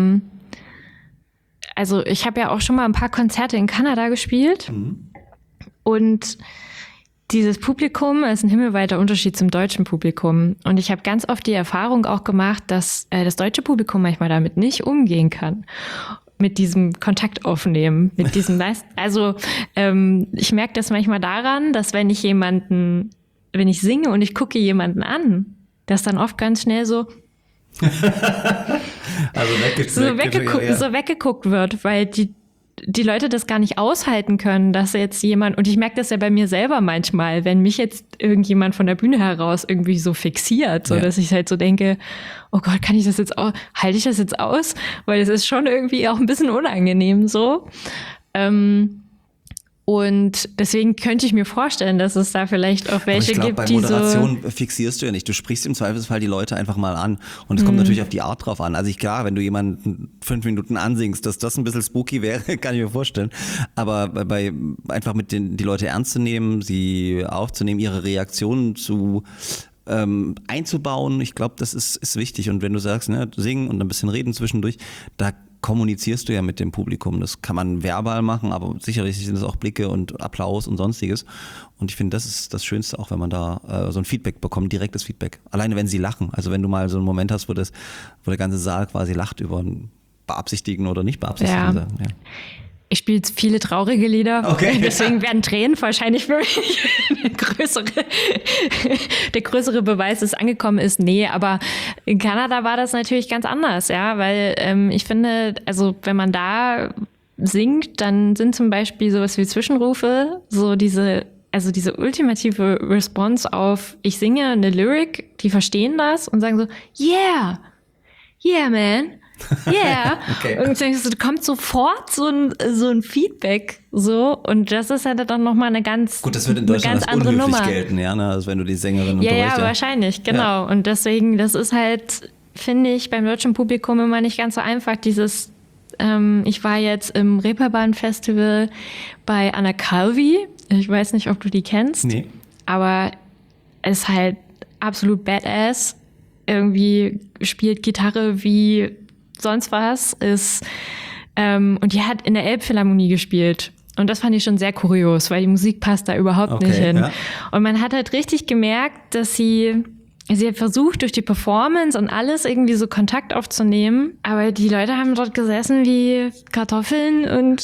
also ich habe ja auch schon mal ein paar Konzerte in Kanada gespielt und dieses Publikum ist ein himmelweiter Unterschied zum deutschen Publikum. Und ich habe ganz oft die Erfahrung auch gemacht, dass das deutsche Publikum manchmal damit nicht umgehen kann. Mit diesem Kontakt aufnehmen, mit diesem also ich merke das manchmal daran, dass wenn ich singe und ich gucke jemanden an, dass dann oft ganz schnell so weggeguckt wird, weil die Leute das gar nicht aushalten können, dass jetzt jemand, und ich merke das ja bei mir selber manchmal, wenn mich jetzt irgendjemand von der Bühne heraus irgendwie so fixiert, so dass ich halt so denke, oh Gott, halte ich das jetzt aus? Weil es ist schon irgendwie auch ein bisschen unangenehm so. Und deswegen könnte ich mir vorstellen, dass es da vielleicht auch welche gibt, die so... bei Moderation fixierst du ja nicht. Du sprichst im Zweifelsfall die Leute einfach mal an. Und es kommt natürlich auf die Art drauf an. Also klar, wenn du jemanden 5 Minuten ansingst, dass das ein bisschen spooky wäre, kann ich mir vorstellen. Aber bei einfach die Leute ernst zu nehmen, sie aufzunehmen, ihre Reaktionen einzubauen, ich glaube, das ist wichtig. Und wenn du sagst, ne, singen und ein bisschen reden zwischendurch, da kommunizierst du ja mit dem Publikum. Das kann man verbal machen, aber sicherlich sind es auch Blicke und Applaus und Sonstiges. Und ich finde, das ist das Schönste auch, wenn man da so ein Feedback bekommt, direktes Feedback. Alleine wenn sie lachen. Also wenn du mal so einen Moment hast, wo der ganze Saal quasi lacht über ein Beabsichtigen oder nicht Beabsichtigen. Ja. Ich spiele viele traurige Lieder, deswegen werden Tränen wahrscheinlich für mich der größere Beweis, dass es angekommen ist. Nee, aber in Kanada war das natürlich ganz anders, ja, weil ich finde, also wenn man da singt, dann sind zum Beispiel sowas wie Zwischenrufe, so diese ultimative Response auf, ich singe eine Lyric, die verstehen das und sagen so, yeah, man. Yeah. Okay. Und du kommt sofort so ein Feedback so und das ist halt dann nochmal eine ganz Gut, das wird in Deutschland als unhöflich Nummer gelten, ja, ne? Also wenn du die Sängerin unterrichtest. Ja, wahrscheinlich, genau. Ja. Und deswegen, das ist halt, finde ich, beim deutschen Publikum immer nicht ganz so einfach, dieses ich war jetzt im Reeperbahn-Festival bei Anna Calvi. Ich weiß nicht, ob du die kennst. Nee. Aber es ist halt absolut badass. Irgendwie spielt Gitarre wie sonst was ist. Und die hat in der Elbphilharmonie gespielt. Und das fand ich schon sehr kurios, weil die Musik passt da überhaupt nicht hin. Ja. Und man hat halt richtig gemerkt, dass sie hat versucht, durch die Performance und alles irgendwie so Kontakt aufzunehmen. Aber die Leute haben dort gesessen wie Kartoffeln und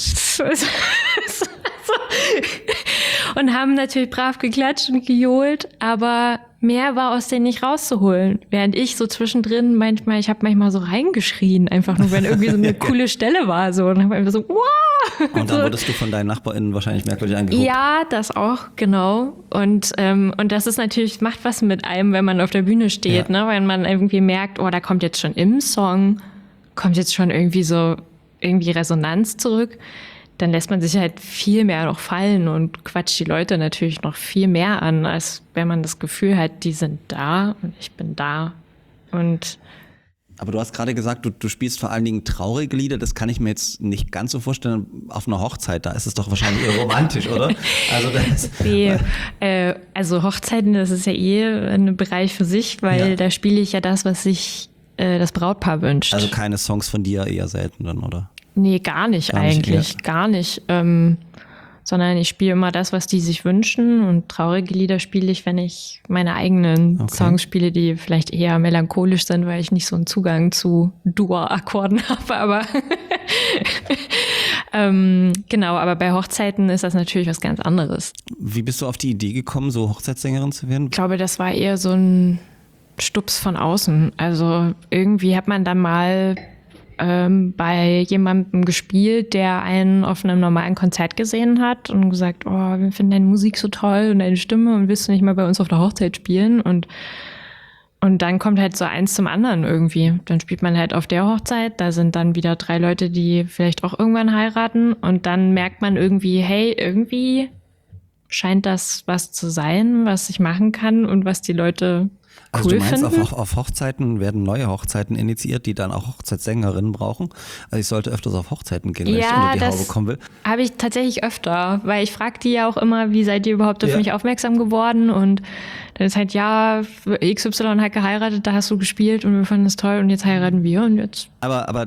und haben natürlich brav geklatscht und gejohlt, aber mehr war aus denen nicht rauszuholen. Während ich so zwischendrin ich habe manchmal so reingeschrien, einfach nur, wenn irgendwie so eine coole Stelle war, so. Und dann habe ich so, wow! Und dann wurdest du von deinen NachbarInnen wahrscheinlich merkwürdig angeguckt. Ja, das auch, genau. Und das ist natürlich, macht was mit einem, wenn man auf der Bühne steht, ne? Wenn man irgendwie merkt, oh, da kommt jetzt schon im Song, kommt jetzt schon irgendwie Resonanz zurück. Dann lässt man sich halt viel mehr noch fallen und quatscht die Leute natürlich noch viel mehr an, als wenn man das Gefühl hat, die sind da und ich bin da. Aber du hast gerade gesagt, du spielst vor allen Dingen traurige Lieder. Das kann ich mir jetzt nicht ganz so vorstellen. Auf einer Hochzeit, da ist es doch wahrscheinlich eher romantisch, oder? Also Hochzeiten, das ist ja ein Bereich für sich, weil da spiele ich ja das, was sich das Brautpaar wünscht. Also keine Songs von dir eher selten dann, oder? Nee, gar nicht. Sondern ich spiele immer das, was die sich wünschen und traurige Lieder spiele ich, wenn ich meine eigenen Songs spiele, die vielleicht eher melancholisch sind, weil ich nicht so einen Zugang zu Dur-Akkorden habe, aber genau, aber bei Hochzeiten ist das natürlich was ganz anderes. Wie bist du auf die Idee gekommen, so Hochzeitssängerin zu werden? Ich glaube, das war eher so ein Stups von außen. Also irgendwie hat man dann mal bei jemandem gespielt, der einen auf einem normalen Konzert gesehen hat und gesagt, oh, wir finden deine Musik so toll und deine Stimme und willst du nicht mal bei uns auf der Hochzeit spielen? Und Und dann kommt halt so eins zum anderen irgendwie. Dann spielt man halt auf der Hochzeit, da sind dann wieder 3 Leute, die vielleicht auch irgendwann heiraten. Und dann merkt man irgendwie, hey, irgendwie scheint das was zu sein, was ich machen kann und was die Leute Also cool du meinst, finden. auf Hochzeiten werden neue Hochzeiten initiiert, die dann auch Hochzeitssängerinnen brauchen? Also ich sollte öfters auf Hochzeiten gehen, wenn ich unter die Haube kommen will. Habe ich tatsächlich öfter, weil ich frage die ja auch immer, wie seid ihr überhaupt auf mich aufmerksam geworden? Und dann ist halt, ja, XY hat geheiratet, da hast du gespielt und wir fanden das toll und jetzt heiraten wir und jetzt. Aber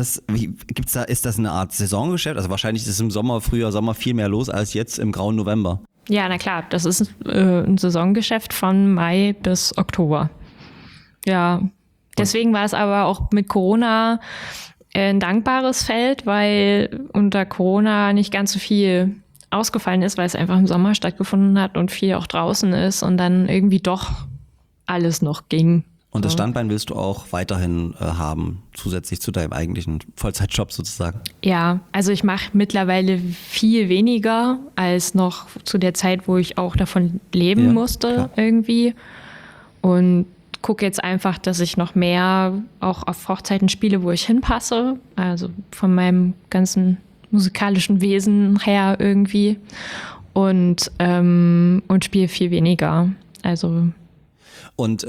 ist das eine Art Saisongeschäft? Also wahrscheinlich ist im Sommer, Frühjahr, Sommer viel mehr los als jetzt im grauen November. Ja, na klar, das ist ein Saisongeschäft von Mai bis Oktober. Ja, deswegen war es aber auch mit Corona ein dankbares Feld, weil unter Corona nicht ganz so viel ausgefallen ist, weil es einfach im Sommer stattgefunden hat und viel auch draußen ist und dann irgendwie doch alles noch ging. Und das Standbein willst du auch weiterhin haben, zusätzlich zu deinem eigentlichen Vollzeitjob sozusagen? Ja, also ich mache mittlerweile viel weniger als noch zu der Zeit, wo ich auch davon leben musste klar. irgendwie. Und gucke jetzt einfach, dass ich noch mehr auch auf Hochzeiten spiele, wo ich hinpasse. Also von meinem ganzen musikalischen Wesen her irgendwie. Und spiele viel weniger. Also. Und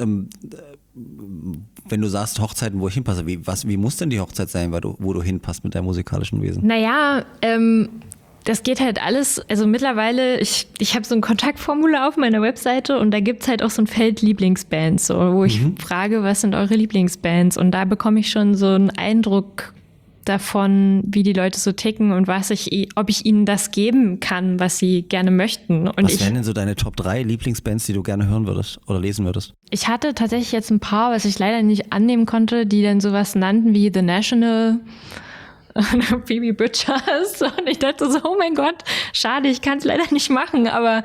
wenn du sagst Hochzeiten, wo ich hinpasse, wie muss denn die Hochzeit sein, wo du hinpasst mit deinem musikalischen Wesen? Naja, das geht halt alles, also mittlerweile, ich habe so ein Kontaktformular auf meiner Webseite und da gibt's halt auch so ein Feld Lieblingsbands, so, wo ich frage, was sind eure Lieblingsbands? Und da bekomme ich schon so einen Eindruck davon, wie die Leute so ticken und ob ich ihnen das geben kann, was sie gerne möchten. Und was wären denn so deine Top 3 Lieblingsbands, die du gerne hören würdest oder lesen würdest? Ich hatte tatsächlich jetzt ein paar, was ich leider nicht annehmen konnte, die dann sowas nannten wie The National, Phoebe Bridgers. Und ich dachte so, oh mein Gott, schade, ich kann es leider nicht machen, aber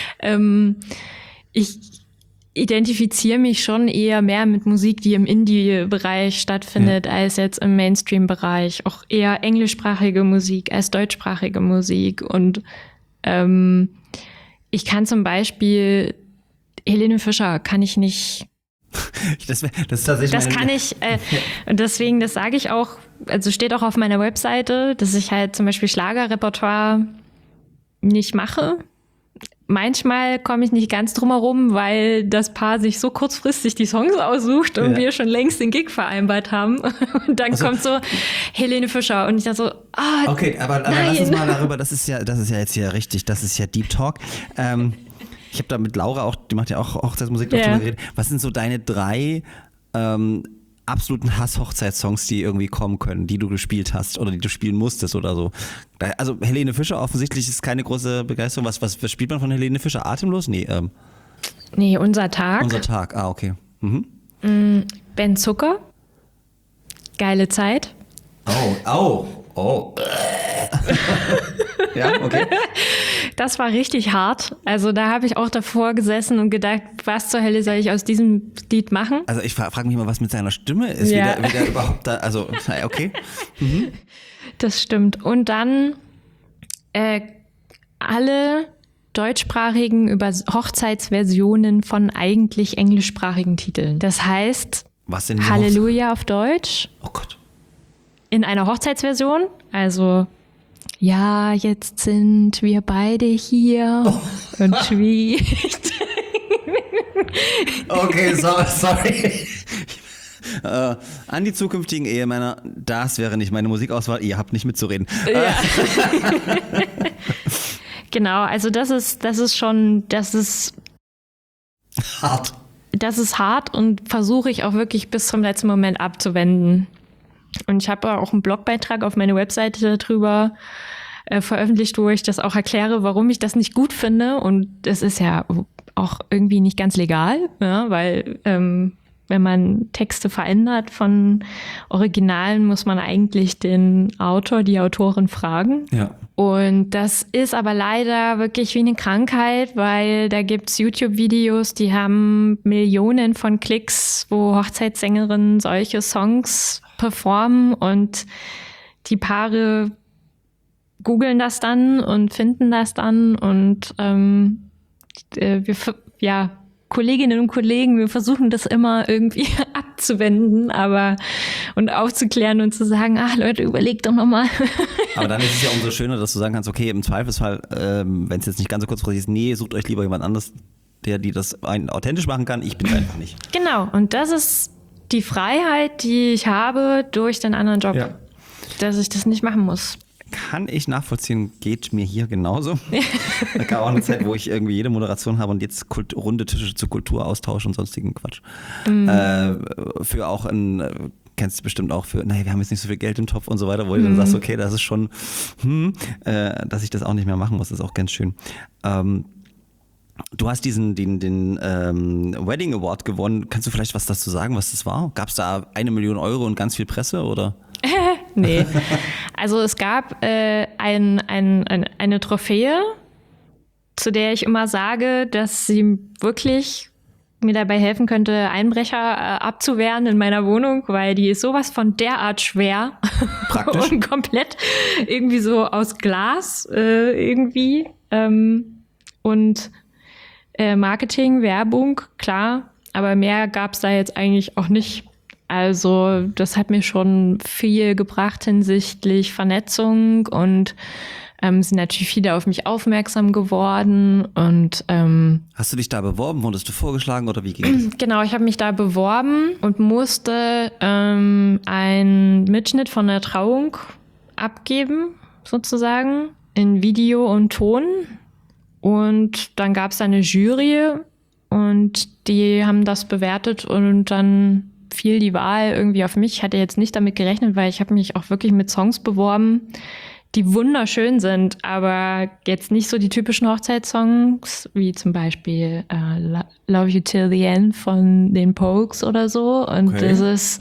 ich identifiziere mich schon eher mehr mit Musik, die im Indie-Bereich stattfindet, als jetzt im Mainstream-Bereich. Auch eher englischsprachige Musik als deutschsprachige Musik. Und ich kann zum Beispiel Helene Fischer kann ich nicht. Das ist tatsächlich das kann ich, und deswegen, das sage ich auch, also steht auch auf meiner Webseite, dass ich halt zum Beispiel Schlagerrepertoire nicht mache. Manchmal komme ich nicht ganz drum herum, weil das Paar sich so kurzfristig die Songs aussucht und wir schon längst den Gig vereinbart haben. Und dann kommt so Helene Fischer und ich dachte so, okay, aber lass uns mal darüber, das ist ja jetzt hier richtig, das ist ja Deep Talk. Ich habe da mit Laura auch, die macht ja auch Hochzeitsmusik, drüber geredet. Was sind so deine 3 absoluten Hass-Hochzeitssongs, die irgendwie kommen können, die du gespielt hast oder die du spielen musstest oder so? Also Helene Fischer offensichtlich ist keine große Begeisterung. Was spielt man von Helene Fischer? Atemlos? Nee. Nee, Unser Tag. Unser Tag, okay. Mhm. Ben Zucker. Geile Zeit. Oh. Ja, okay. Das war richtig hart. Also da habe ich auch davor gesessen und gedacht, was zur Hölle soll ich aus diesem Lied machen? Also ich frage mich mal, was mit seiner Stimme ist, wie der überhaupt da, also okay. Mhm. Das stimmt. Und dann alle deutschsprachigen Hochzeitsversionen von eigentlich englischsprachigen Titeln. Das heißt, was denn Halleluja auf Deutsch. Oh Gott. In einer Hochzeitsversion, also ja, jetzt sind wir beide hier und schwiegt. Okay, sorry. An die zukünftigen Ehemänner, das wäre nicht meine Musikauswahl, ihr habt nicht mitzureden. Ja. Genau, also das ist hart. Das ist hart und versuche ich auch wirklich bis zum letzten Moment abzuwenden. Und ich habe auch einen Blogbeitrag auf meine Webseite darüber veröffentlicht, wo ich das auch erkläre, warum ich das nicht gut finde. Und das ist ja auch irgendwie nicht ganz legal, ja, weil wenn man Texte verändert von Originalen, muss man eigentlich den Autor, die Autorin fragen. Ja. Und das ist aber leider wirklich wie eine Krankheit, weil da gibt's YouTube-Videos, die haben Millionen von Klicks, wo Hochzeitssängerinnen solche Songs performen und die Paare googeln das dann und finden das dann und Kolleginnen und Kollegen, wir versuchen das immer irgendwie abzuwenden, und aufzuklären und zu sagen, Leute, überlegt doch nochmal. Aber dann ist es ja umso schöner, dass du sagen kannst, okay, im Zweifelsfall, wenn es jetzt nicht ganz so kurzfristig ist, nee, sucht euch lieber jemand anderes, die das authentisch machen kann. Ich bin es einfach nicht. Genau, und das ist die Freiheit, die ich habe durch den anderen Job, dass ich das nicht machen muss. Kann ich nachvollziehen, geht mir hier genauso. Da gab auch eine Zeit, wo ich irgendwie jede Moderation habe und jetzt runde Tische zu Kulturaustausch und sonstigen Quatsch. Für auch kennst du bestimmt auch wir haben jetzt nicht so viel Geld im Topf und so weiter, wo du dann sagst, okay, das ist schon, dass ich das auch nicht mehr machen muss, ist auch ganz schön. Du hast den Wedding Award gewonnen. Kannst du vielleicht was dazu sagen, was das war? Gab es da 1 Million Euro und ganz viel Presse, oder? Nee. Also es gab eine Trophäe, zu der ich immer sage, dass sie wirklich mir dabei helfen könnte, Einbrecher abzuwehren in meiner Wohnung, weil die ist sowas von derart schwer. Praktisch. Und komplett irgendwie so aus Glas irgendwie. Und Marketing, Werbung, klar, aber mehr gab's da jetzt eigentlich auch nicht. Also das hat mir schon viel gebracht hinsichtlich Vernetzung und sind natürlich viele auf mich aufmerksam geworden. Und hast du dich da beworben? Wurdest du vorgeschlagen oder wie ging das? Genau, ich habe mich da beworben und musste einen Mitschnitt von der Trauung abgeben, sozusagen, in Video und Ton. Und dann gab es eine Jury und die haben das bewertet und dann fiel die Wahl irgendwie auf mich. Ich hatte jetzt nicht damit gerechnet, weil ich habe mich auch wirklich mit Songs beworben, die wunderschön sind, aber jetzt nicht so die typischen Hochzeitssongs, wie zum Beispiel Love You Till the End von den Pogues oder so. Und das ist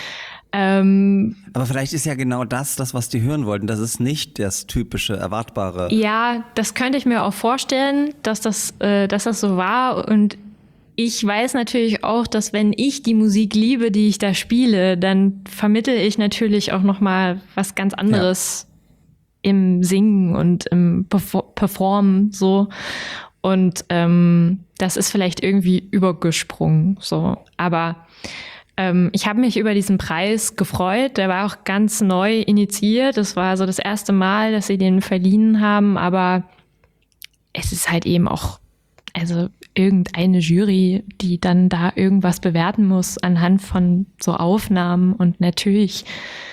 aber vielleicht ist ja genau das, was die hören wollten. Das ist nicht das typische, erwartbare. Ja, das könnte ich mir auch vorstellen, dass das so war. Und ich weiß natürlich auch, dass wenn ich die Musik liebe, die ich da spiele, dann vermittle ich natürlich auch noch mal was ganz anderes im Singen und im Performen so. Und das ist vielleicht irgendwie übergesprungen so. Aber ich habe mich über diesen Preis gefreut. Der war auch ganz neu initiiert. Das war so das erste Mal, dass sie den verliehen haben. Aber es ist halt eben auch irgendeine Jury, die dann da irgendwas bewerten muss anhand von so Aufnahmen. Und natürlich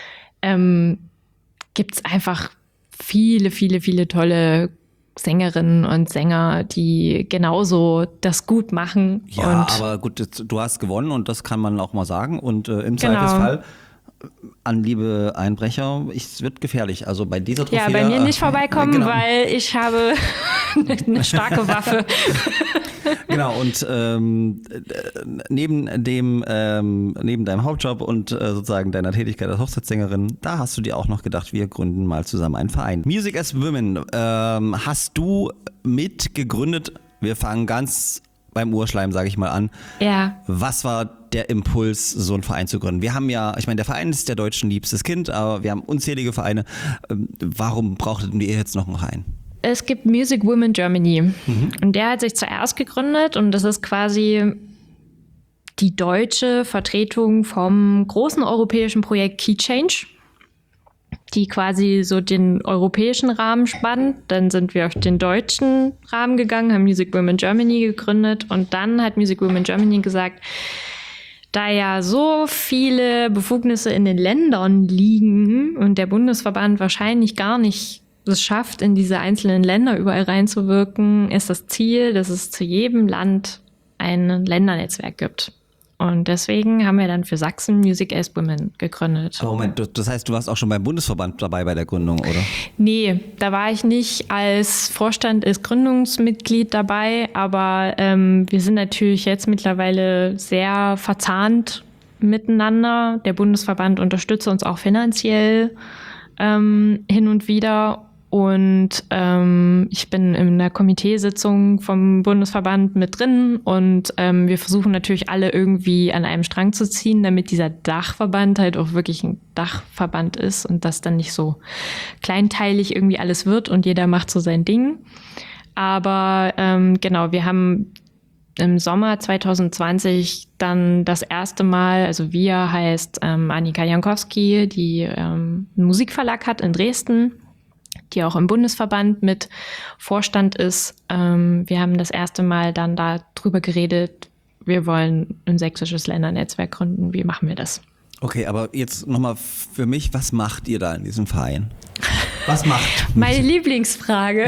gibt's einfach viele, viele, viele tolle Sängerinnen und Sänger, die genauso das gut machen. Ja, und aber gut, du hast gewonnen und das kann man auch mal sagen. Und im Zweifelsfall an liebe Einbrecher, es wird gefährlich. Also bei dieser Trophäe. Ja, bei mir nicht vorbeikommen, genau. Weil ich habe eine starke Waffe. Genau, und neben deinem Hauptjob und sozusagen deiner Tätigkeit als Hochzeitssängerin, da hast du dir auch noch gedacht, wir gründen mal zusammen einen Verein. Music as Women hast du mitgegründet. Wir fangen ganz beim Urschleim, sage ich mal, an. Ja. Was war der Impuls, so einen Verein zu gründen? Wir haben ja, ich meine, der Verein ist der Deutschen liebstes Kind, aber wir haben unzählige Vereine. Warum brauchtet ihr jetzt noch einen Verein? Es gibt Music Women Germany und der hat sich zuerst gegründet und das ist quasi die deutsche Vertretung vom großen europäischen Projekt Key Change, die quasi so den europäischen Rahmen spannt. Dann sind wir auf den deutschen Rahmen gegangen, haben Music Women Germany gegründet und dann hat Music Women Germany gesagt, da ja so viele Befugnisse in den Ländern liegen und der Bundesverband wahrscheinlich gar nicht es schafft, in diese einzelnen Länder überall reinzuwirken, ist das Ziel, dass es zu jedem Land ein Ländernetzwerk gibt. Und deswegen haben wir dann für Sachsen Music as Women gegründet. Aber Moment, das heißt, du warst auch schon beim Bundesverband dabei bei der Gründung, oder? Nee, da war ich nicht als Vorstand, als Gründungsmitglied dabei, aber wir sind natürlich jetzt mittlerweile sehr verzahnt miteinander. Der Bundesverband unterstützt uns auch finanziell hin und wieder. Und ich bin in der Komiteesitzung vom Bundesverband mit drin und wir versuchen natürlich alle irgendwie an einem Strang zu ziehen, damit dieser Dachverband halt auch wirklich ein Dachverband ist und das dann nicht so kleinteilig irgendwie alles wird und jeder macht so sein Ding. Aber genau, wir haben im Sommer 2020 dann das erste Mal, also wir heißt Annika Jankowski, die einen Musikverlag hat in Dresden, die auch im Bundesverband mit Vorstand ist. Wir haben das erste Mal dann darüber geredet, wir wollen ein sächsisches Ländernetzwerk gründen. Wie machen wir das? Okay, aber jetzt nochmal für mich, was macht ihr da in diesem Verein? Was macht? Meine Lieblingsfrage.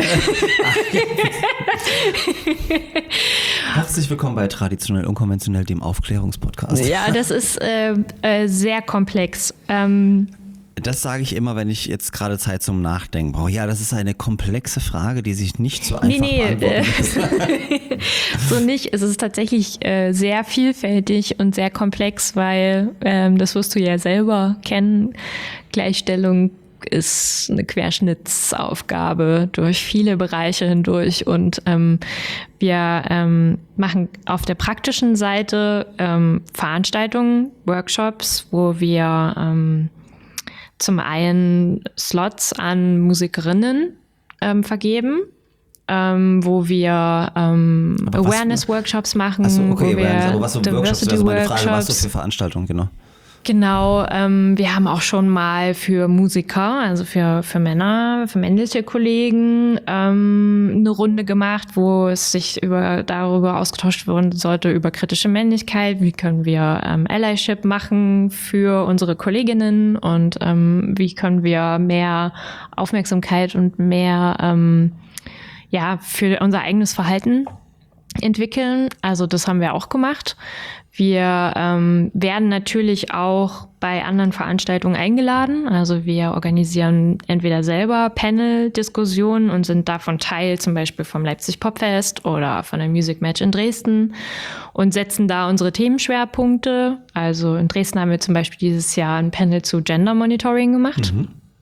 Herzlich willkommen bei Traditionell Unkonventionell, dem Aufklärungspodcast. Ja, das ist sehr komplex. Das sage ich immer, wenn ich jetzt gerade Zeit zum Nachdenken brauche. Ja, das ist eine komplexe Frage, die sich nicht so einfach beantworten lässt. So nicht. Es ist tatsächlich sehr vielfältig und sehr komplex, weil, das wirst du ja selber kennen, Gleichstellung ist eine Querschnittsaufgabe durch viele Bereiche hindurch und wir machen auf der praktischen Seite Veranstaltungen, Workshops, wo wir zum einen Slots an Musikerinnen vergeben, wo wir Awareness-Workshops machen. Achso, okay, wo wir aber was so Workshops, das ist meine Frage, was so für Veranstaltungen, genau. Genau, wir haben auch schon mal für Musiker, also für Männer, für männliche Kollegen, eine Runde gemacht, wo es sich darüber ausgetauscht werden sollte, über kritische Männlichkeit. Wie können wir Allyship machen für unsere Kolleginnen und wie können wir mehr Aufmerksamkeit und mehr für unser eigenes Verhalten entwickeln. Also das haben wir auch gemacht. Wir werden natürlich auch bei anderen Veranstaltungen eingeladen. Also wir organisieren entweder selber Panel-Diskussionen und sind davon Teil, zum Beispiel vom Leipzig Popfest oder von der Music Match in Dresden und setzen da unsere Themenschwerpunkte. Also in Dresden haben wir zum Beispiel dieses Jahr ein Panel zu Gender Monitoring gemacht.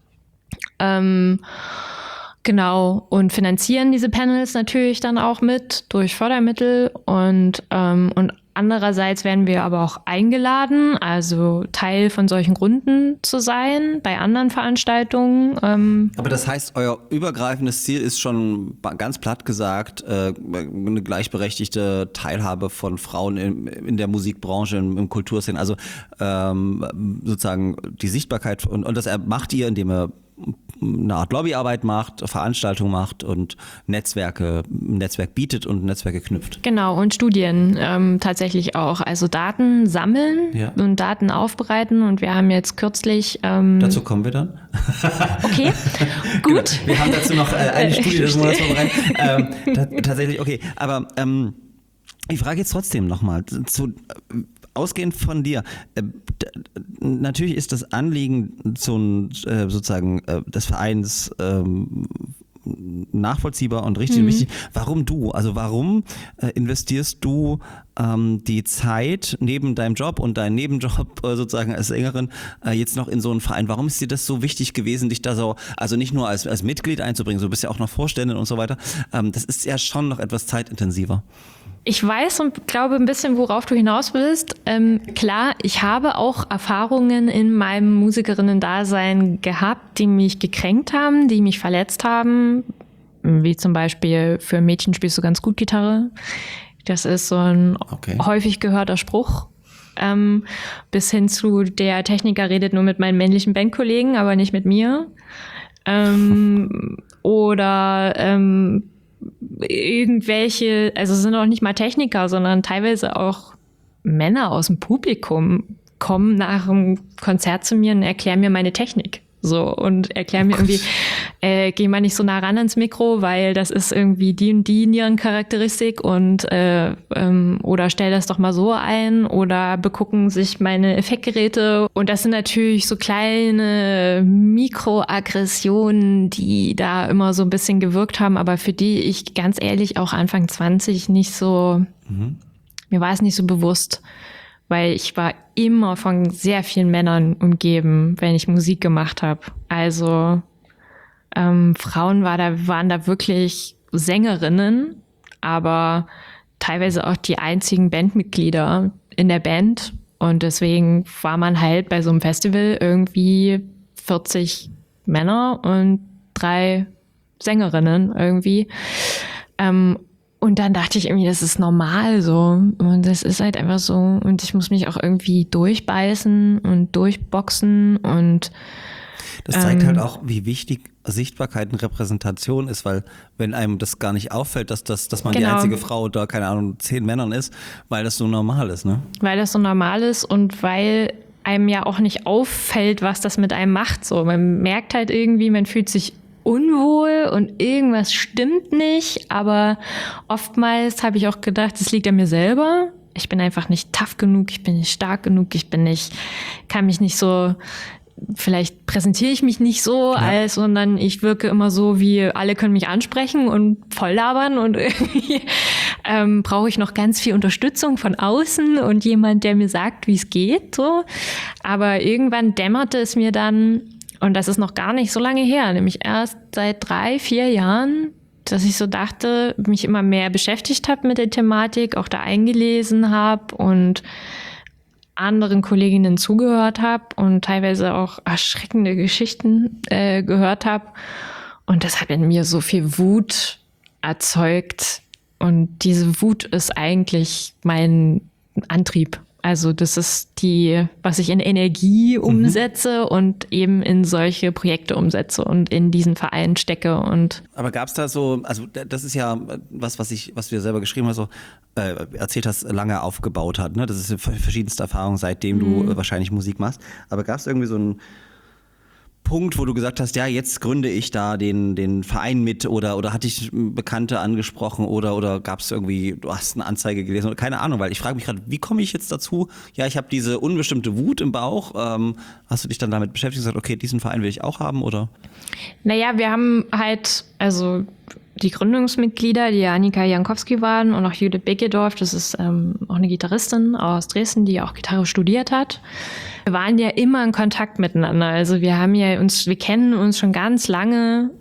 Genau, und finanzieren diese Panels natürlich dann auch mit durch Fördermittel und andererseits werden wir aber auch eingeladen, also Teil von solchen Runden zu sein bei anderen Veranstaltungen. Aber das heißt, euer übergreifendes Ziel ist schon ganz platt gesagt eine gleichberechtigte Teilhabe von Frauen in der Musikbranche, im Kulturszenen, also sozusagen die Sichtbarkeit und das macht ihr, indem ihr eine Art Lobbyarbeit macht, Veranstaltungen macht und ein Netzwerk bietet und Netzwerke knüpft. Genau, und Studien tatsächlich auch. Also Daten sammeln und Daten aufbereiten. Und wir haben jetzt kürzlich... dazu kommen wir dann. Okay, gut. Genau. Wir haben dazu noch eine Studie des Monats vorbereitet. Tatsächlich, okay. Aber ich frage jetzt trotzdem nochmal, ausgehend von dir, natürlich ist das Anliegen sozusagen des Vereins nachvollziehbar und richtig und wichtig. Warum du? Also warum investierst du die Zeit neben deinem Job und deinen Nebenjob sozusagen als Sängerin jetzt noch in so einen Verein? Warum ist dir das so wichtig gewesen, dich da so, also nicht nur als Mitglied einzubringen, so bist ja auch noch Vorständin und so weiter. Das ist ja schon noch etwas zeitintensiver. Ich weiß und glaube ein bisschen, worauf du hinaus willst. Klar, ich habe auch Erfahrungen in meinem Musikerinnen-Dasein gehabt, die mich gekränkt haben, die mich verletzt haben. Wie zum Beispiel, für Mädchen spielst du ganz gut Gitarre. Das ist so ein häufig gehörter Spruch. Bis hin zu, der Techniker redet nur mit meinen männlichen Bandkollegen, aber nicht mit mir. Oder irgendwelche, also es sind auch nicht mal Techniker, sondern teilweise auch Männer aus dem Publikum kommen nach einem Konzert zu mir und erklären mir meine Technik. So, und erklären mir irgendwie, geh mal nicht so nah ran ans Mikro, weil das ist irgendwie die und die Nierencharakteristik und oder stell das doch mal so ein oder begucken sich meine Effektgeräte. Und das sind natürlich so kleine Mikroaggressionen, die da immer so ein bisschen gewirkt haben, aber für die ich ganz ehrlich auch Anfang 20 nicht so, mir war es nicht so bewusst. Weil ich war immer von sehr vielen Männern umgeben, wenn ich Musik gemacht habe. Also Frauen waren da wirklich Sängerinnen, aber teilweise auch die einzigen Bandmitglieder in der Band. Und deswegen war man halt bei so einem Festival irgendwie 40 Männer und 3 Sängerinnen irgendwie. Und dann dachte ich irgendwie, das ist normal so. Und das ist halt einfach so. Und ich muss mich auch irgendwie durchbeißen und durchboxen. Und das zeigt halt auch, wie wichtig Sichtbarkeit und Repräsentation ist, weil wenn einem das gar nicht auffällt, dass man die einzige Frau unter, keine Ahnung, 10 Männern ist, weil das so normal ist, ne? Weil das so normal ist und weil einem ja auch nicht auffällt, was das mit einem macht. So, man merkt halt irgendwie, man fühlt sich unwohl und irgendwas stimmt nicht, aber oftmals habe ich auch gedacht, es liegt an mir selber. Ich bin einfach nicht tough genug, ich bin nicht stark genug, kann mich nicht so, vielleicht präsentiere ich mich nicht so, sondern ich wirke immer so, wie alle können mich ansprechen und voll labern und irgendwie brauche ich noch ganz viel Unterstützung von außen und jemand, der mir sagt, wie es geht, so. Aber irgendwann dämmerte es mir dann, und das ist noch gar nicht so lange her, nämlich erst seit 3-4 Jahren, dass ich so dachte, mich immer mehr beschäftigt habe mit der Thematik, auch da eingelesen habe und anderen Kolleginnen zugehört habe und teilweise auch erschreckende Geschichten gehört habe. Und das hat in mir so viel Wut erzeugt. Und diese Wut ist eigentlich mein Antrieb. Also das ist was ich in Energie umsetze und eben in solche Projekte umsetze und in diesen Verein stecke. Aber gab es da so, also das ist ja was du ja selber geschrieben hast, so erzählt hast, lange aufgebaut hat, ne? Das ist eine verschiedenste Erfahrung, seitdem du wahrscheinlich Musik machst. Aber gab es irgendwie so einen Punkt, wo du gesagt hast, ja, jetzt gründe ich da den Verein mit oder hat dich Bekannte angesprochen oder gab es irgendwie, du hast eine Anzeige gelesen oder keine Ahnung, weil ich frage mich gerade, wie komme ich jetzt dazu? Ja, ich habe diese unbestimmte Wut im Bauch. Hast du dich dann damit beschäftigt und gesagt, okay, diesen Verein will ich auch haben, oder? Naja, wir haben halt, also die Gründungsmitglieder, die Annika Jankowski waren und auch Judith Bekedorf, das ist auch eine Gitarristin aus Dresden, die auch Gitarre studiert hat. Wir waren ja immer in Kontakt miteinander. Also wir kennen uns schon ganz lange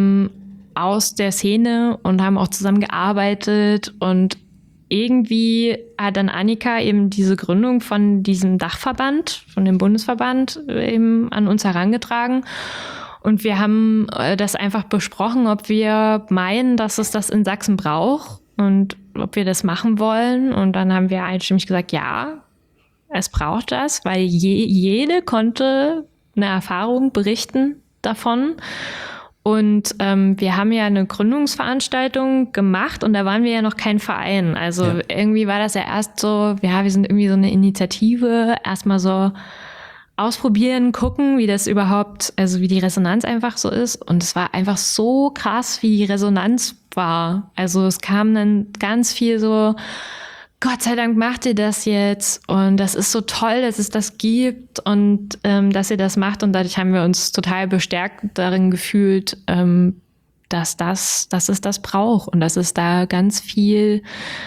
aus der Szene und haben auch zusammen gearbeitet. Und irgendwie hat dann Annika eben diese Gründung von diesem Dachverband, von dem Bundesverband eben an uns herangetragen. Und wir haben das einfach besprochen, ob wir meinen, dass es das in Sachsen braucht und ob wir das machen wollen. Und dann haben wir einstimmig gesagt, ja, es braucht das, weil jede konnte eine Erfahrung berichten davon. Und wir haben ja eine Gründungsveranstaltung gemacht und da waren wir ja noch kein Verein. Also irgendwie war das ja erst so, wir sind irgendwie so eine Initiative, erstmal so ausprobieren, gucken, wie das überhaupt, also wie die Resonanz einfach so ist. Und es war einfach so krass, wie die Resonanz war. Also es kam dann ganz viel so, Gott sei Dank macht ihr das jetzt und das ist so toll, dass es das gibt und dass ihr das macht. Und dadurch haben wir uns total bestärkt darin gefühlt, dass es das braucht und dass es da ganz viel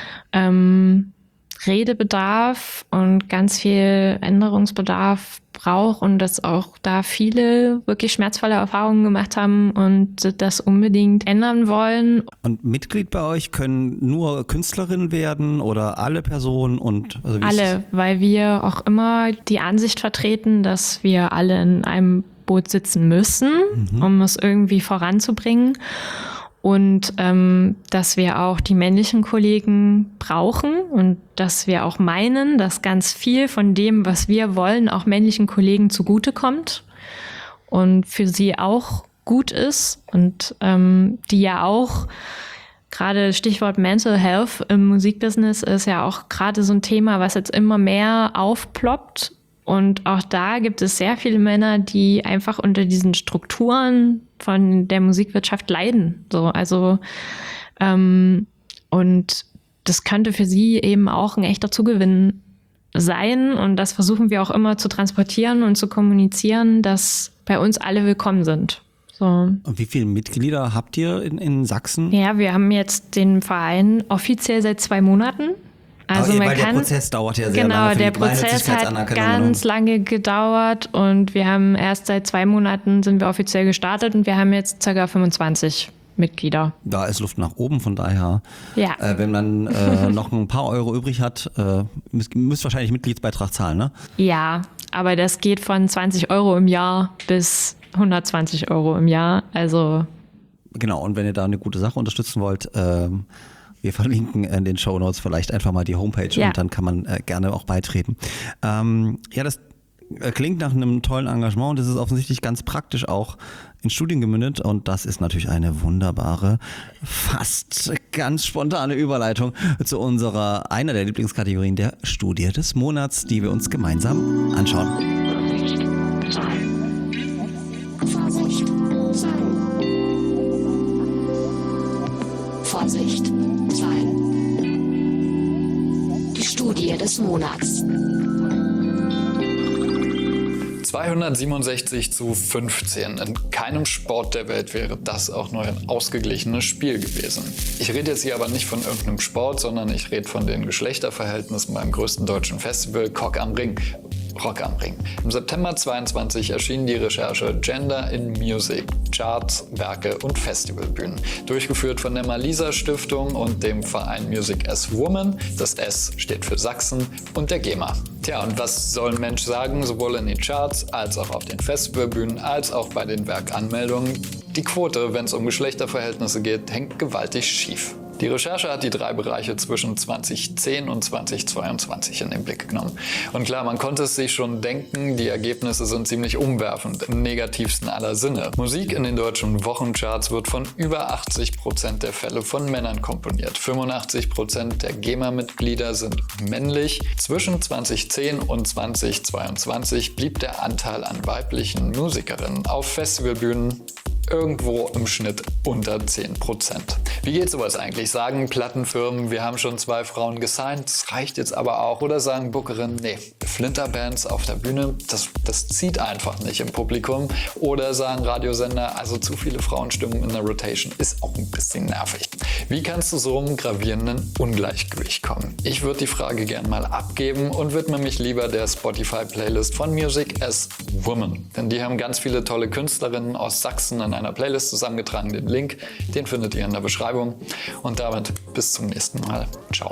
Redebedarf und ganz viel Änderungsbedarf braucht und dass auch da viele wirklich schmerzvolle Erfahrungen gemacht haben und das unbedingt ändern wollen. Und Mitglied bei euch können nur Künstlerinnen werden oder alle Personen und also alle, weil wir auch immer die Ansicht vertreten, dass wir alle in einem Boot sitzen müssen, um es irgendwie voranzubringen. Und dass wir auch die männlichen Kollegen brauchen und dass wir auch meinen, dass ganz viel von dem, was wir wollen, auch männlichen Kollegen zugutekommt und für sie auch gut ist. Und die ja auch, gerade Stichwort Mental Health im Musikbusiness ist ja auch gerade so ein Thema, was jetzt immer mehr aufploppt. Und auch da gibt es sehr viele Männer, die einfach unter diesen Strukturen von der Musikwirtschaft leiden. So, also und das könnte für sie eben auch ein echter Zugewinn sein. Und das versuchen wir auch immer zu transportieren und zu kommunizieren, dass bei uns alle willkommen sind. So. Und wie viele Mitglieder habt ihr in Sachsen? Ja, wir haben jetzt den Verein offiziell seit 2 Monaten. Also weil der Prozess dauert ja sehr lange. Genau, der Prozess hat ganz lange gedauert und wir haben erst seit 2 Monaten sind wir offiziell gestartet und wir haben jetzt ca. 25 Mitglieder. Da ist Luft nach oben, von daher, wenn man noch ein paar Euro übrig hat, müsst wahrscheinlich Mitgliedsbeitrag zahlen, ne? Ja, aber das geht von 20 Euro im Jahr bis 120 Euro im Jahr, also. Genau, und wenn ihr da eine gute Sache unterstützen wollt, Wir verlinken in den Shownotes vielleicht einfach mal die Homepage und dann kann man gerne auch beitreten. Das klingt nach einem tollen Engagement und das ist offensichtlich ganz praktisch auch in Studien gemündet und das ist natürlich eine wunderbare, fast ganz spontane Überleitung zu einer der Lieblingskategorien der Studie des Monats, die wir uns gemeinsam anschauen. Vorsicht, Zahlen. Die Studie des Monats. 267:15. In keinem Sport der Welt wäre das auch nur ein ausgeglichenes Spiel gewesen. Ich rede jetzt hier aber nicht von irgendeinem Sport, sondern ich rede von den Geschlechterverhältnissen beim größten deutschen Festival Rock am Ring. Im September 22 erschien die Recherche Gender in Music, Charts, Werke und Festivalbühnen. Durchgeführt von der Malisa Stiftung und dem Verein Music as Woman. Das S steht für Sachsen und der GEMA. Tja, und was soll ein Mensch sagen, sowohl in den Charts als auch auf den Festivalbühnen als auch bei den Werkanmeldungen? Die Quote, wenn es um Geschlechterverhältnisse geht, hängt gewaltig schief. Die Recherche hat die 3 Bereiche zwischen 2010 und 2022 in den Blick genommen. Und klar, man konnte es sich schon denken, die Ergebnisse sind ziemlich umwerfend, im negativsten aller Sinne. Musik in den deutschen Wochencharts wird von über 80% der Fälle von Männern komponiert. 85% der GEMA-Mitglieder sind männlich. Zwischen 2010 und 2022 blieb der Anteil an weiblichen Musikerinnen auf Festivalbühnen irgendwo im Schnitt unter 10%. Wie geht sowas eigentlich? Sagen Plattenfirmen, wir haben schon 2 Frauen gesigned, das reicht jetzt aber auch. Oder sagen Bookerinnen, nee, Flinterbands auf der Bühne, das zieht einfach nicht im Publikum. Oder sagen Radiosender, also zu viele Frauenstimmen in der Rotation ist auch ein bisschen nervig. Wie kannst du so einem gravierenden Ungleichgewicht kommen? Ich würde die Frage gern mal abgeben und widme mich lieber der Spotify-Playlist von Music as Woman. Denn die haben ganz viele tolle Künstlerinnen aus Sachsen in einer Playlist zusammengetragen. Den Link, den findet ihr in der Beschreibung. Und damit bis zum nächsten Mal. Ciao.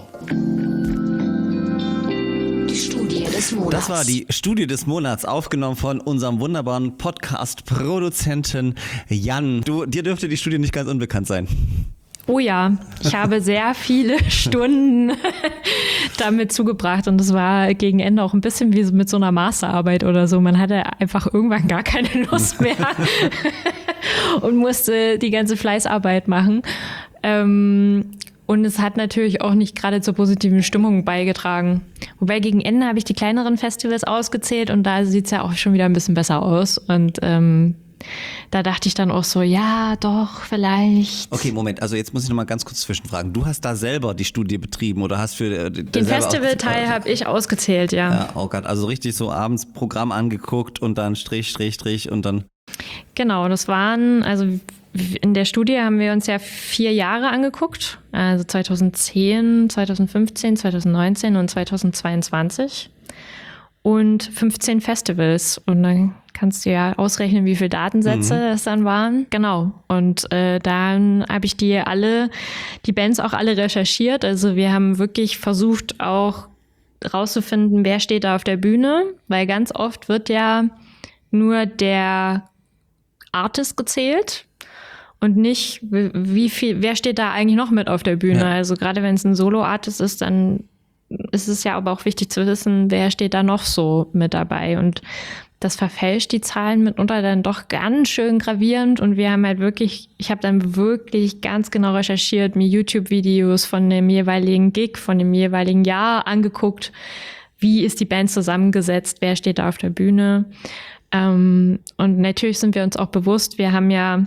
Die Studie des Monats. Das war die Studie des Monats, aufgenommen von unserem wunderbaren Podcast-Produzenten Jan. Dir dürfte die Studie nicht ganz unbekannt sein. Oh ja, ich habe sehr viele Stunden damit zugebracht und es war gegen Ende auch ein bisschen wie mit so einer Masterarbeit oder so. Man hatte einfach irgendwann gar keine Lust mehr und musste die ganze Fleißarbeit machen. Und es hat natürlich auch nicht gerade zur positiven Stimmung beigetragen. Wobei gegen Ende habe ich die kleineren Festivals ausgezählt und da sieht es ja auch schon wieder ein bisschen besser aus. Und da dachte ich dann auch so, ja, doch, vielleicht. Okay, Moment, also jetzt muss ich noch mal ganz kurz zwischenfragen. Du hast da selber die Studie betrieben oder hast für den Festivalteil habe ich ausgezählt, ja. Oh Gott, also richtig so abends Programm angeguckt und dann Strich und dann. Genau, das waren, also in der Studie haben wir uns ja 4 Jahre angeguckt, also 2010, 2015, 2019 und 2022. Und 15 Festivals. Und dann kannst du ja ausrechnen, wie viele Datensätze das dann waren. Genau. Und dann habe ich die Bands auch alle recherchiert. Also wir haben wirklich versucht auch rauszufinden, wer steht da auf der Bühne. Weil ganz oft wird ja nur der Artist gezählt und nicht, wer steht da eigentlich noch mit auf der Bühne. Ja. Also gerade wenn es ein Solo-Artist ist, dann ist es ja aber auch wichtig zu wissen, wer steht da noch so mit dabei. Und das verfälscht die Zahlen mitunter dann doch ganz schön gravierend. Und wir haben halt wirklich, ich habe dann wirklich ganz genau recherchiert, mir YouTube-Videos von dem jeweiligen Gig, von dem jeweiligen Jahr angeguckt. Wie ist die Band zusammengesetzt? Wer steht da auf der Bühne? Und natürlich sind wir uns auch bewusst, wir haben ja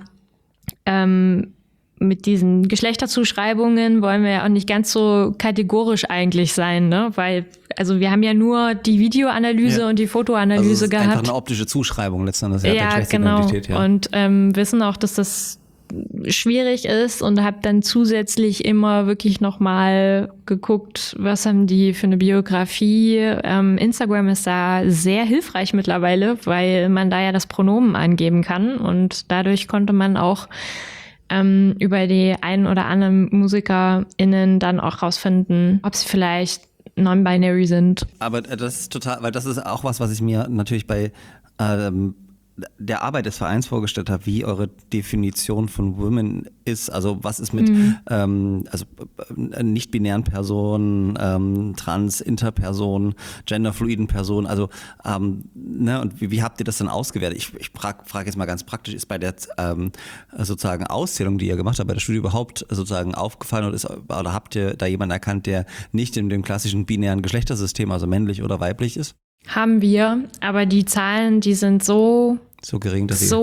mit diesen Geschlechterzuschreibungen wollen wir ja auch nicht ganz so kategorisch eigentlich sein, ne? Weil, also wir haben ja nur die Videoanalyse und die Fotoanalyse also gehabt. Einfach eine optische Zuschreibung letztendlich. Ja, genau. Ja. Und wissen auch, dass das schwierig ist und habe dann zusätzlich immer wirklich nochmal geguckt, was haben die für eine Biografie. Instagram ist da sehr hilfreich mittlerweile, weil man da ja das Pronomen angeben kann und dadurch konnte man auch über die einen oder anderen MusikerInnen dann auch rausfinden, ob sie vielleicht non-binary sind. Aber das ist total, weil das ist auch was ich mir natürlich bei der Arbeit des Vereins vorgestellt habe, wie eure Definition von Women ist. Also was ist mit nicht-binären Personen, trans, interpersonen, genderfluiden Personen, also und wie habt ihr das dann ausgewertet? Ich frage jetzt mal ganz praktisch, ist bei der sozusagen Auszählung, die ihr gemacht habt, bei der Studie überhaupt sozusagen aufgefallen oder habt ihr da jemanden erkannt, der nicht in dem klassischen binären Geschlechtersystem, also männlich oder weiblich ist? Haben wir, aber die Zahlen, die sind so gering,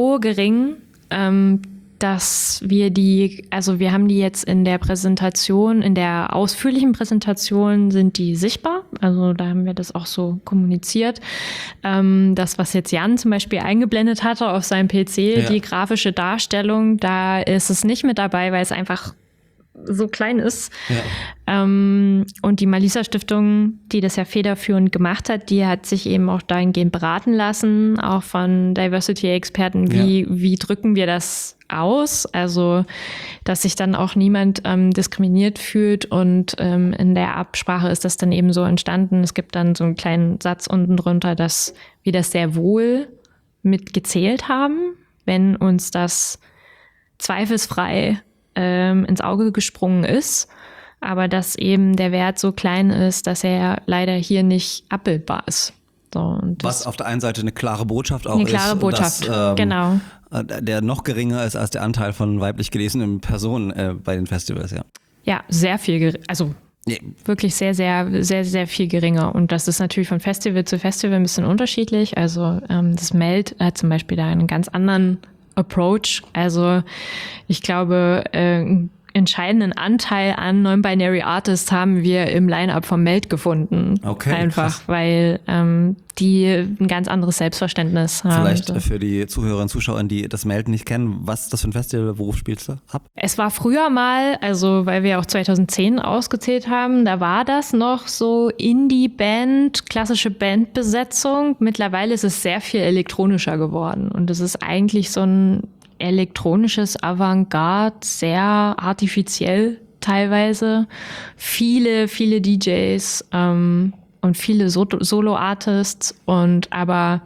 dass wir haben die jetzt in der Präsentation, in der ausführlichen Präsentation sind die sichtbar. Also da haben wir das auch so kommuniziert. Das, was jetzt Jan zum Beispiel eingeblendet hatte auf seinem PC, die grafische Darstellung, da ist es nicht mit dabei, weil es einfach so klein ist. Ja. Und die Malisa Stiftung, die das ja federführend gemacht hat, die hat sich eben auch dahingehend beraten lassen, auch von Diversity-Experten, wie drücken wir das aus? Also, dass sich dann auch niemand diskriminiert fühlt und in der Absprache ist das dann eben so entstanden. Es gibt dann so einen kleinen Satz unten drunter, dass wir das sehr wohl mitgezählt haben, wenn uns das zweifelsfrei ins Auge gesprungen ist, aber dass eben der Wert so klein ist, dass er leider hier nicht abbildbar ist. So, und was auf der einen Seite eine klare Botschaft auch ist. Eine klare Botschaft, genau. Der noch geringer ist als der Anteil von weiblich gelesenen Personen bei den Festivals, ja. Ja, sehr viel, wirklich sehr, sehr, sehr, sehr viel geringer. Und das ist natürlich von Festival zu Festival ein bisschen unterschiedlich. Also das MELT hat zum Beispiel da einen ganz anderen Approach. Also ich glaube, entscheidenden Anteil an Non-Binary Artists haben wir im Line-Up vom MELT gefunden. Okay, einfach, krass. Weil die ein ganz anderes Selbstverständnis haben. Vielleicht für die Zuhörerinnen und Zuschauer, die das MELT nicht kennen, was ist das für ein Festival, worauf spielst du ab? Es war früher mal, also weil wir auch 2010 ausgezählt haben, da war das noch so Indie-Band, klassische Bandbesetzung. Mittlerweile ist es sehr viel elektronischer geworden und es ist eigentlich so ein elektronisches Avantgarde, sehr artifiziell teilweise. Viele DJs und viele Solo-Artists und aber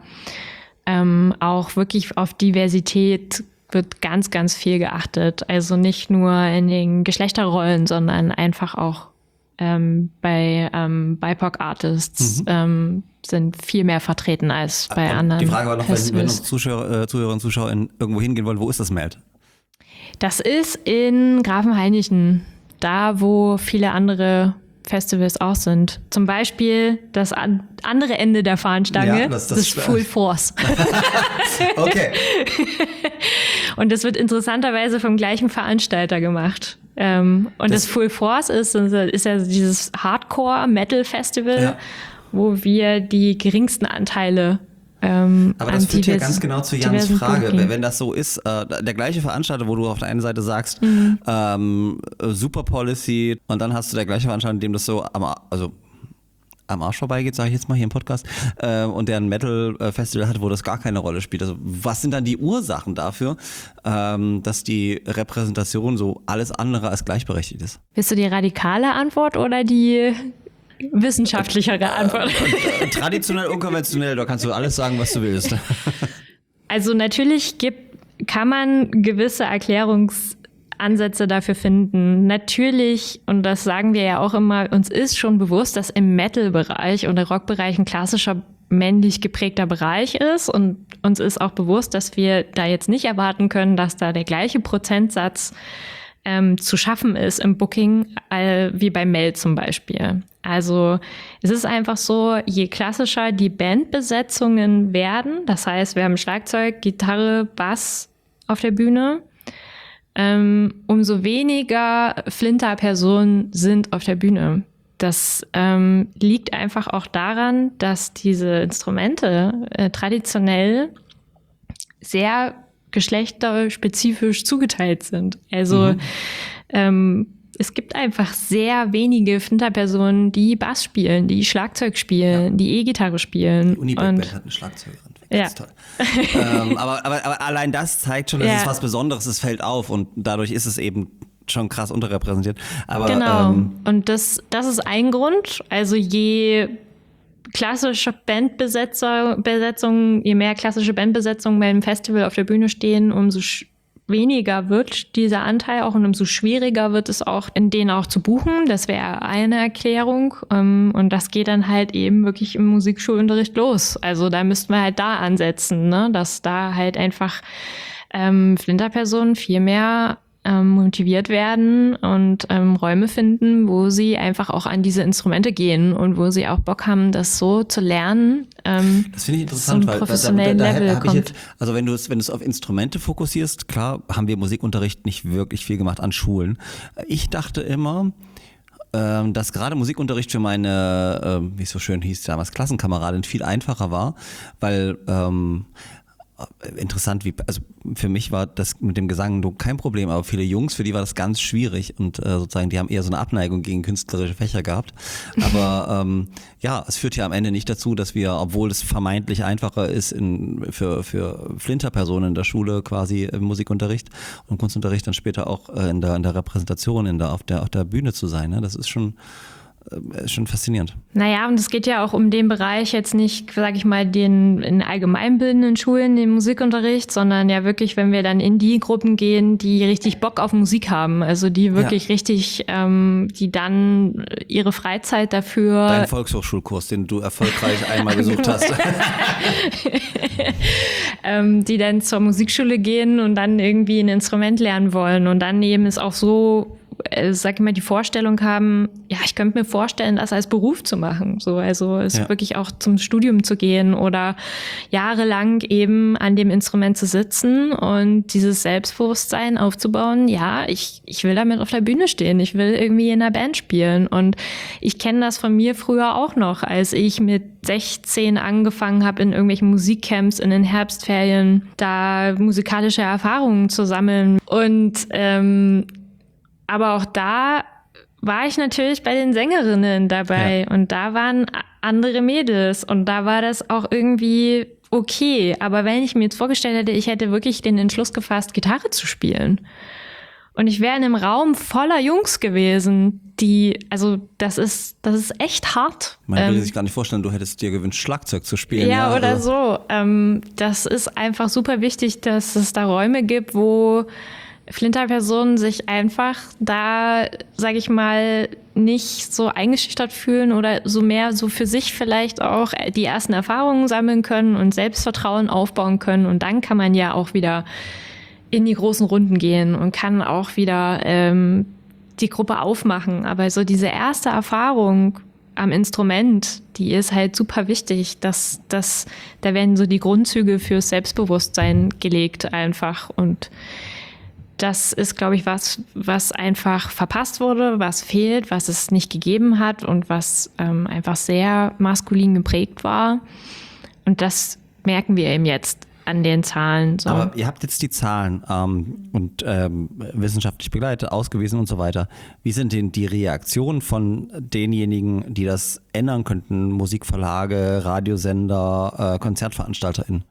auch wirklich auf Diversität wird ganz, ganz viel geachtet. Also nicht nur in den Geschlechterrollen, sondern einfach auch bei BIPOC-Artists sind viel mehr vertreten als bei anderen. Die Frage war noch, wenn unsere Zuhörerinnen und Zuschauer irgendwo hingehen wollen, wo ist das MELT? Das ist in Grafenhainichen, da wo viele andere Festivals auch sind. Zum Beispiel das andere Ende der Fahnenstange, das ist Full Force. Okay. Und das wird interessanterweise vom gleichen Veranstalter gemacht. Und das Full Force ist ja dieses Hardcore-Metal-Festival, wo wir die geringsten Anteile aber das führt ja ganz genau zu Jans Frage. Wenn das so ist, der gleiche Veranstalter, wo du auf der einen Seite sagst, Super Policy, und dann hast du der gleiche Veranstalter, in dem das so am Arsch vorbeigeht, sage ich jetzt mal hier im Podcast, und der ein Metal-Festival hat, wo das gar keine Rolle spielt. Also was sind dann die Ursachen dafür, dass die Repräsentation so alles andere als gleichberechtigt ist? Willst du die radikale Antwort oder die wissenschaftlichere Antwort? Traditionell, unkonventionell, da kannst du alles sagen, was du willst. Also natürlich kann man gewisse Erklärungsansätze dafür finden. Natürlich, und das sagen wir ja auch immer, uns ist schon bewusst, dass im Metal-Bereich oder Rock-Bereich ein klassischer männlich geprägter Bereich ist, und uns ist auch bewusst, dass wir da jetzt nicht erwarten können, dass da der gleiche Prozentsatz zu schaffen ist im Booking wie bei MELT zum Beispiel. Also es ist einfach so, je klassischer die Bandbesetzungen werden, das heißt, wir haben Schlagzeug, Gitarre, Bass auf der Bühne, umso weniger Flinter-Personen sind auf der Bühne. Das liegt einfach auch daran, dass diese Instrumente traditionell sehr geschlechterspezifisch zugeteilt sind. Also es gibt einfach sehr wenige Flinter-Personen, die Bass spielen, die Schlagzeug spielen, die E-Gitarre spielen. Die Uniback-Band hat eine Schlagzeugerin. Ganz toll. aber allein das zeigt schon, dass es was Besonderes ist, fällt auf, und dadurch ist es eben schon krass unterrepräsentiert. Aber, genau. Und das ist ein Grund. Also je klassische Bandbesetzung, je mehr klassische Bandbesetzungen beim Festival auf der Bühne stehen, umso weniger wird dieser Anteil auch und umso schwieriger wird es auch, in denen auch zu buchen. Das wäre eine Erklärung. Und das geht dann halt eben wirklich im Musikschulunterricht los. Also da müssten wir halt da ansetzen, ne? Dass da halt einfach Flinterpersonen viel mehr motiviert werden und Räume finden, wo sie einfach auch an diese Instrumente gehen und wo sie auch Bock haben, das so zu lernen. Das finde ich interessant, weil da habe ich jetzt, also wenn du es auf Instrumente fokussierst, klar haben wir Musikunterricht nicht wirklich viel gemacht an Schulen. Ich dachte immer, dass gerade Musikunterricht für meine, wie es so schön hieß damals, Klassenkameradin viel einfacher war, weil interessant, also für mich war das mit dem Gesang kein Problem, aber viele Jungs, für die war das ganz schwierig und sozusagen, die haben eher so eine Abneigung gegen künstlerische Fächer gehabt. Aber ja, es führt ja am Ende nicht dazu, dass wir, obwohl es vermeintlich einfacher ist für Flinterpersonen in der Schule quasi im Musikunterricht und Kunstunterricht dann später auch in der Repräsentation, auf der Bühne zu sein. Ne? Das ist schon faszinierend. Naja, und es geht ja auch um den Bereich jetzt nicht, sage ich mal, in allgemeinbildenden Schulen, den Musikunterricht, sondern ja wirklich, wenn wir dann in die Gruppen gehen, die richtig Bock auf Musik haben, also die wirklich richtig, die dann ihre Freizeit dafür... Dein Volkshochschulkurs, den du erfolgreich einmal besucht hast. Die dann zur Musikschule gehen und dann irgendwie ein Instrument lernen wollen und dann eben es auch so, sag ich mal, die Vorstellung haben, ja, ich könnte mir vorstellen, das als Beruf zu machen. So, also es wirklich auch zum Studium zu gehen oder jahrelang eben an dem Instrument zu sitzen und dieses Selbstbewusstsein aufzubauen. Ja, ich will damit auf der Bühne stehen. Ich will irgendwie in einer Band spielen. Und ich kenne das von mir früher auch noch, als ich mit 16 angefangen habe, in irgendwelchen Musikcamps in den Herbstferien da musikalische Erfahrungen zu sammeln. Und aber auch da war ich natürlich bei den Sängerinnen dabei und da waren andere Mädels und da war das auch irgendwie okay. Aber wenn ich mir jetzt vorgestellt hätte, ich hätte wirklich den Entschluss gefasst, Gitarre zu spielen und ich wäre in einem Raum voller Jungs gewesen, das ist echt hart. Man will sich gar nicht vorstellen, du hättest dir gewünscht, Schlagzeug zu spielen. Ja, oder so. Das ist einfach super wichtig, dass es da Räume gibt, wo Flinterpersonen sich einfach da, sage ich mal, nicht so eingeschüchtert fühlen oder so mehr so für sich vielleicht auch die ersten Erfahrungen sammeln können und Selbstvertrauen aufbauen können. Und dann kann man ja auch wieder in die großen Runden gehen und kann auch wieder die Gruppe aufmachen. Aber so diese erste Erfahrung am Instrument, die ist halt super wichtig. Da werden so die Grundzüge fürs Selbstbewusstsein gelegt einfach. Und das ist, glaube ich, was einfach verpasst wurde, was fehlt, was es nicht gegeben hat und was einfach sehr maskulin geprägt war. Und das merken wir eben jetzt an den Zahlen. So. Aber ihr habt jetzt die Zahlen und wissenschaftlich begleitet, ausgewiesen und so weiter. Wie sind denn die Reaktionen von denjenigen, die das ändern könnten? Musikverlage, Radiosender, KonzertveranstalterInnen?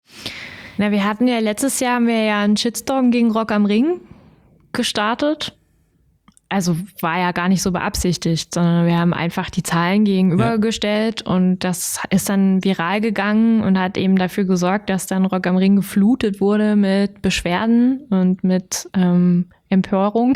Na, letztes Jahr haben wir ja einen Shitstorm gegen Rock am Ring gestartet. Also war ja gar nicht so beabsichtigt, sondern wir haben einfach die Zahlen gegenübergestellt und das ist dann viral gegangen und hat eben dafür gesorgt, dass dann Rock am Ring geflutet wurde mit Beschwerden und mit Empörung.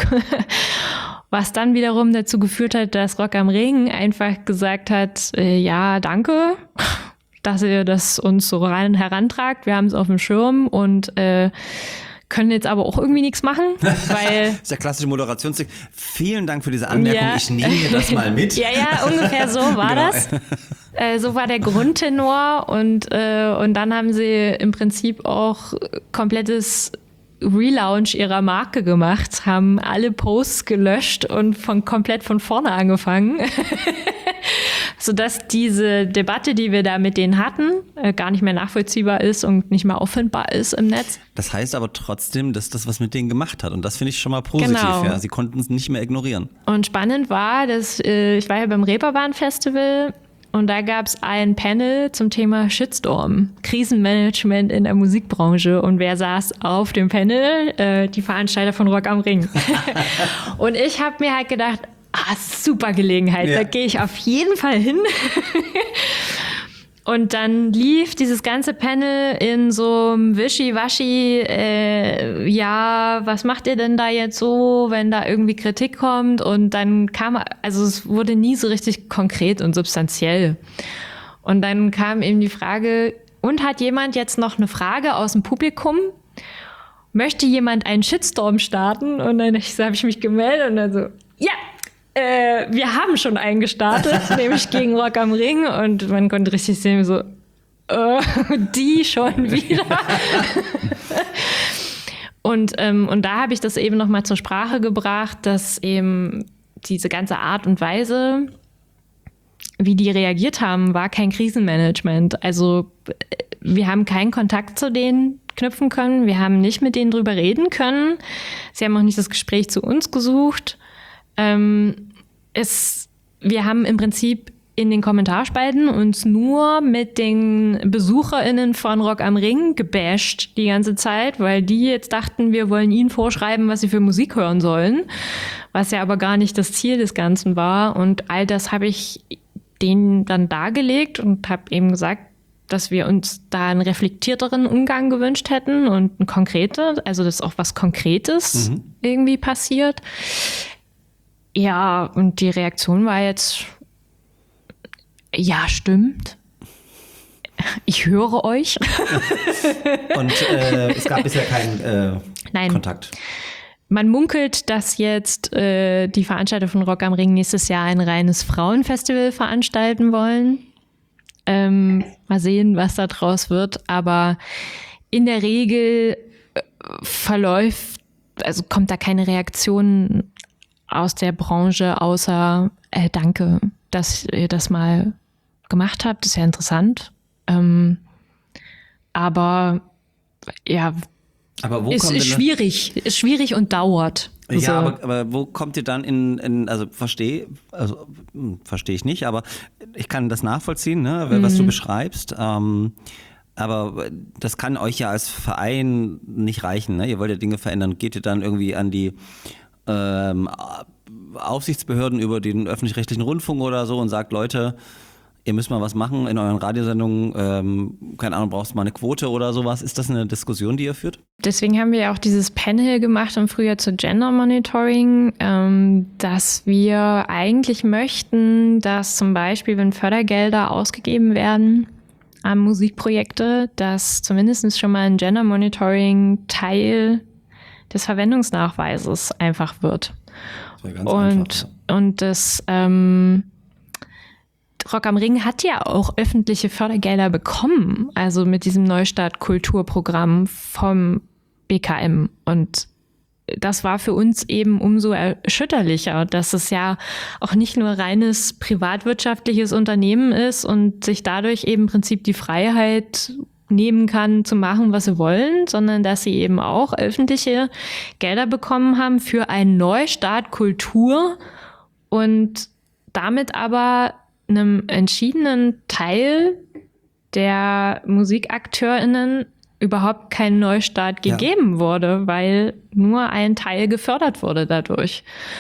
Was dann wiederum dazu geführt hat, dass Rock am Ring einfach gesagt hat, ja, danke, dass ihr das uns so herantragt. Wir haben es auf dem Schirm und können jetzt aber auch irgendwie nichts machen, weil... Das ist der klassische Moderationstrick. Vielen Dank für diese Anmerkung. Ja. Ich nehme mir das mal mit. Ja, ungefähr so war das. So war der Grundtenor und dann haben sie im Prinzip auch komplettes Relaunch ihrer Marke gemacht, haben alle Posts gelöscht und komplett von vorne angefangen. Sodass diese Debatte, die wir da mit denen hatten, gar nicht mehr nachvollziehbar ist und nicht mehr auffindbar ist im Netz. Das heißt aber trotzdem, dass das was mit denen gemacht hat. Und das finde ich schon mal positiv. Genau. Ja. Sie konnten es nicht mehr ignorieren. Und spannend war, dass ich war ja beim Reeperbahn-Festival und da gab es ein Panel zum Thema Shitstorm, Krisenmanagement in der Musikbranche. Und wer saß auf dem Panel? Die Veranstalter von Rock am Ring. Und ich habe mir halt gedacht, super Gelegenheit, da gehe ich auf jeden Fall hin. Und dann lief dieses ganze Panel in so einem Wischiwaschi, ja, was macht ihr denn da jetzt so, wenn da irgendwie Kritik kommt? Und dann es wurde nie so richtig konkret und substanziell. Und dann kam eben die Frage, und hat jemand jetzt noch eine Frage aus dem Publikum? Möchte jemand einen Shitstorm starten? Und dann habe ich mich gemeldet und dann so, ja, wir haben schon einen gestartet, nämlich gegen Rock am Ring. Und man konnte richtig sehen, so, die schon wieder. Und da habe ich das eben noch mal zur Sprache gebracht, dass eben diese ganze Art und Weise, wie die reagiert haben, war kein Krisenmanagement. Also wir haben keinen Kontakt zu denen knüpfen können. Wir haben nicht mit denen drüber reden können. Sie haben auch nicht das Gespräch zu uns gesucht. Wir haben im Prinzip in den Kommentarspalten uns nur mit den BesucherInnen von Rock am Ring gebasht die ganze Zeit, weil die jetzt dachten, wir wollen ihnen vorschreiben, was sie für Musik hören sollen, was ja aber gar nicht das Ziel des Ganzen war. Und all das habe ich denen dann dargelegt und habe eben gesagt, dass wir uns da einen reflektierteren Umgang gewünscht hätten und ein konkreter, also dass auch was Konkretes irgendwie passiert. Ja, und die Reaktion war jetzt, ja, stimmt. Ich höre euch. Und es gab bisher keinen Kontakt. Man munkelt, dass jetzt die Veranstalter von Rock am Ring nächstes Jahr ein reines Frauenfestival veranstalten wollen. Mal sehen, was da draus wird. Aber in der Regel kommt da keine Reaktion aus der Branche, außer danke, dass ihr das mal gemacht habt. Das ist ja interessant. Aber ja, ist schwierig und dauert. Ja, so. aber wo kommt ihr dann verstehe ich nicht, aber ich kann das nachvollziehen, ne, was du beschreibst. Aber das kann euch ja als Verein nicht reichen, ne? Ihr wollt ja Dinge verändern. Geht ihr dann irgendwie an die Aufsichtsbehörden über den öffentlich-rechtlichen Rundfunk oder so und sagt, Leute, ihr müsst mal was machen in euren Radiosendungen, keine Ahnung, brauchst du mal eine Quote oder sowas? Ist das eine Diskussion, die ihr führt? Deswegen haben wir ja auch dieses Panel gemacht im Frühjahr zu Gender Monitoring, dass wir eigentlich möchten, dass zum Beispiel, wenn Fördergelder ausgegeben werden an Musikprojekte, dass zumindest schon mal ein Gender Monitoring Teil des Verwendungsnachweises einfach wird. Das wäre ganz einfach, ja. Und das Rock am Ring hat ja auch öffentliche Fördergelder bekommen, also mit diesem Neustart-Kulturprogramm vom BKM. Und das war für uns eben umso erschütterlicher, dass es ja auch nicht nur reines privatwirtschaftliches Unternehmen ist und sich dadurch eben im Prinzip die Freiheit nehmen kann, zu machen, was sie wollen, sondern dass sie eben auch öffentliche Gelder bekommen haben für einen Neustart Kultur und damit aber einem entschiedenen Teil der MusikakteurInnen überhaupt kein Neustart gegeben wurde, weil nur ein Teil gefördert wurde dadurch.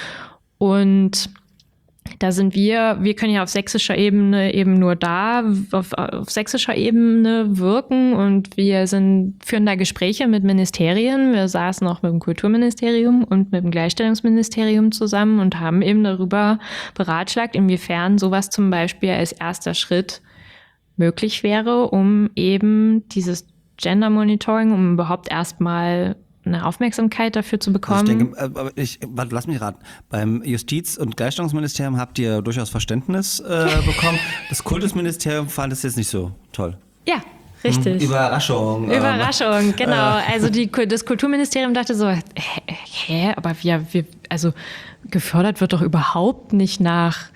Und da sind wir können ja auf sächsischer Ebene eben nur auf sächsischer Ebene wirken und wir führen da Gespräche mit Ministerien. Wir saßen auch mit dem Kulturministerium und mit dem Gleichstellungsministerium zusammen und haben eben darüber beratschlagt, inwiefern sowas zum Beispiel als erster Schritt möglich wäre, um eben dieses Gender Monitoring, um überhaupt erstmal eine Aufmerksamkeit dafür zu bekommen. Also ich denke, lass mich raten, beim Justiz- und Gleichstellungsministerium habt ihr durchaus Verständnis bekommen. Das Kultusministerium fand es jetzt nicht so toll. Ja, richtig. Überraschung. Genau. Also das Kulturministerium dachte so, aber also gefördert wird doch überhaupt nicht nach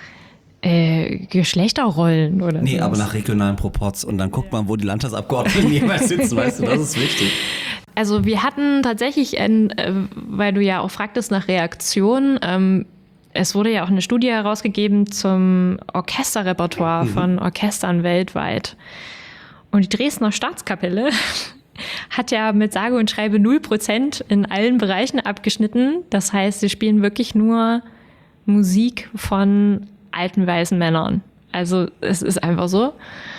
Geschlechterrollen oder so. Nee, aber nach regionalen Proports. Und dann guckt man, wo die Landtagsabgeordneten jeweils sitzen, weißt du, das ist wichtig. Also wir hatten tatsächlich, weil du ja auch fragtest nach Reaktionen, es wurde ja auch eine Studie herausgegeben zum Orchesterrepertoire von Orchestern weltweit. Und die Dresdner Staatskapelle hat ja mit sage und schreibe 0% in allen Bereichen abgeschnitten. Das heißt, sie spielen wirklich nur Musik von alten weißen Männern. Also es ist einfach so.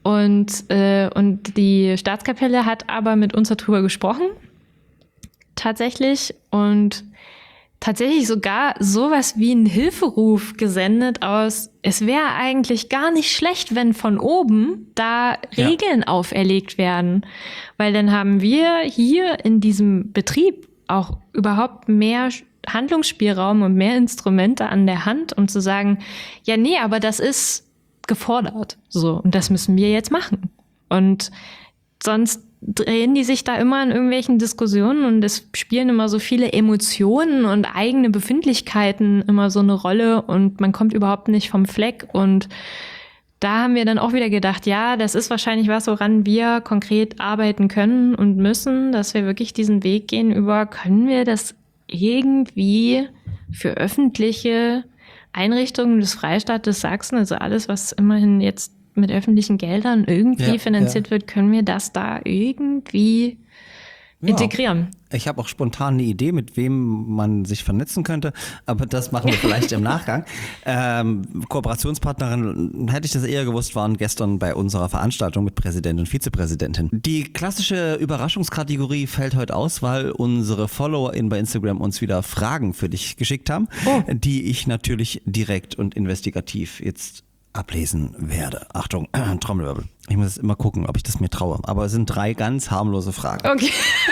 Und die Staatskapelle hat aber mit uns darüber gesprochen, tatsächlich, und tatsächlich sogar sowas wie einen Hilferuf gesendet aus, es wäre eigentlich gar nicht schlecht, wenn von oben da Regeln auferlegt werden. Weil dann haben wir hier in diesem Betrieb auch überhaupt mehr Handlungsspielraum und mehr Instrumente an der Hand, um zu sagen, ja, nee, aber das ist gefordert. So, und das müssen wir jetzt machen. Und sonst drehen die sich da immer in irgendwelchen Diskussionen und es spielen immer so viele Emotionen und eigene Befindlichkeiten immer so eine Rolle und man kommt überhaupt nicht vom Fleck. Und da haben wir dann auch wieder gedacht, ja, das ist wahrscheinlich was, woran wir konkret arbeiten können und müssen, dass wir wirklich diesen Weg gehen über, können wir das irgendwie für öffentliche Einrichtungen des Freistaates Sachsen, also alles, was immerhin jetzt mit öffentlichen Geldern irgendwie finanziert wird, können wir das da irgendwie integrieren. Ich habe auch spontan eine Idee, mit wem man sich vernetzen könnte, aber das machen wir vielleicht im Nachgang. Kooperationspartnerin, hätte ich das eher gewusst, waren gestern bei unserer Veranstaltung mit Präsident und Vizepräsidentin. Die klassische Überraschungskategorie fällt heute aus, weil unsere FollowerInnen bei Instagram uns wieder Fragen für dich geschickt haben, die ich natürlich direkt und investigativ jetzt ablesen werde. Achtung, Trommelwirbel. Ich muss jetzt immer gucken, ob ich das mir traue. Aber es sind 3 ganz harmlose Fragen. Okay.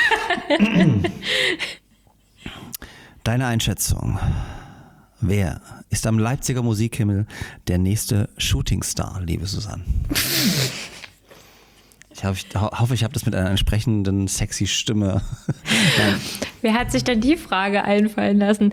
Deine Einschätzung. Wer ist am Leipziger Musikhimmel der nächste Shootingstar, liebe Susanne? Ich hoffe, ich habe das mit einer entsprechenden sexy Stimme. Wer hat sich denn die Frage einfallen lassen?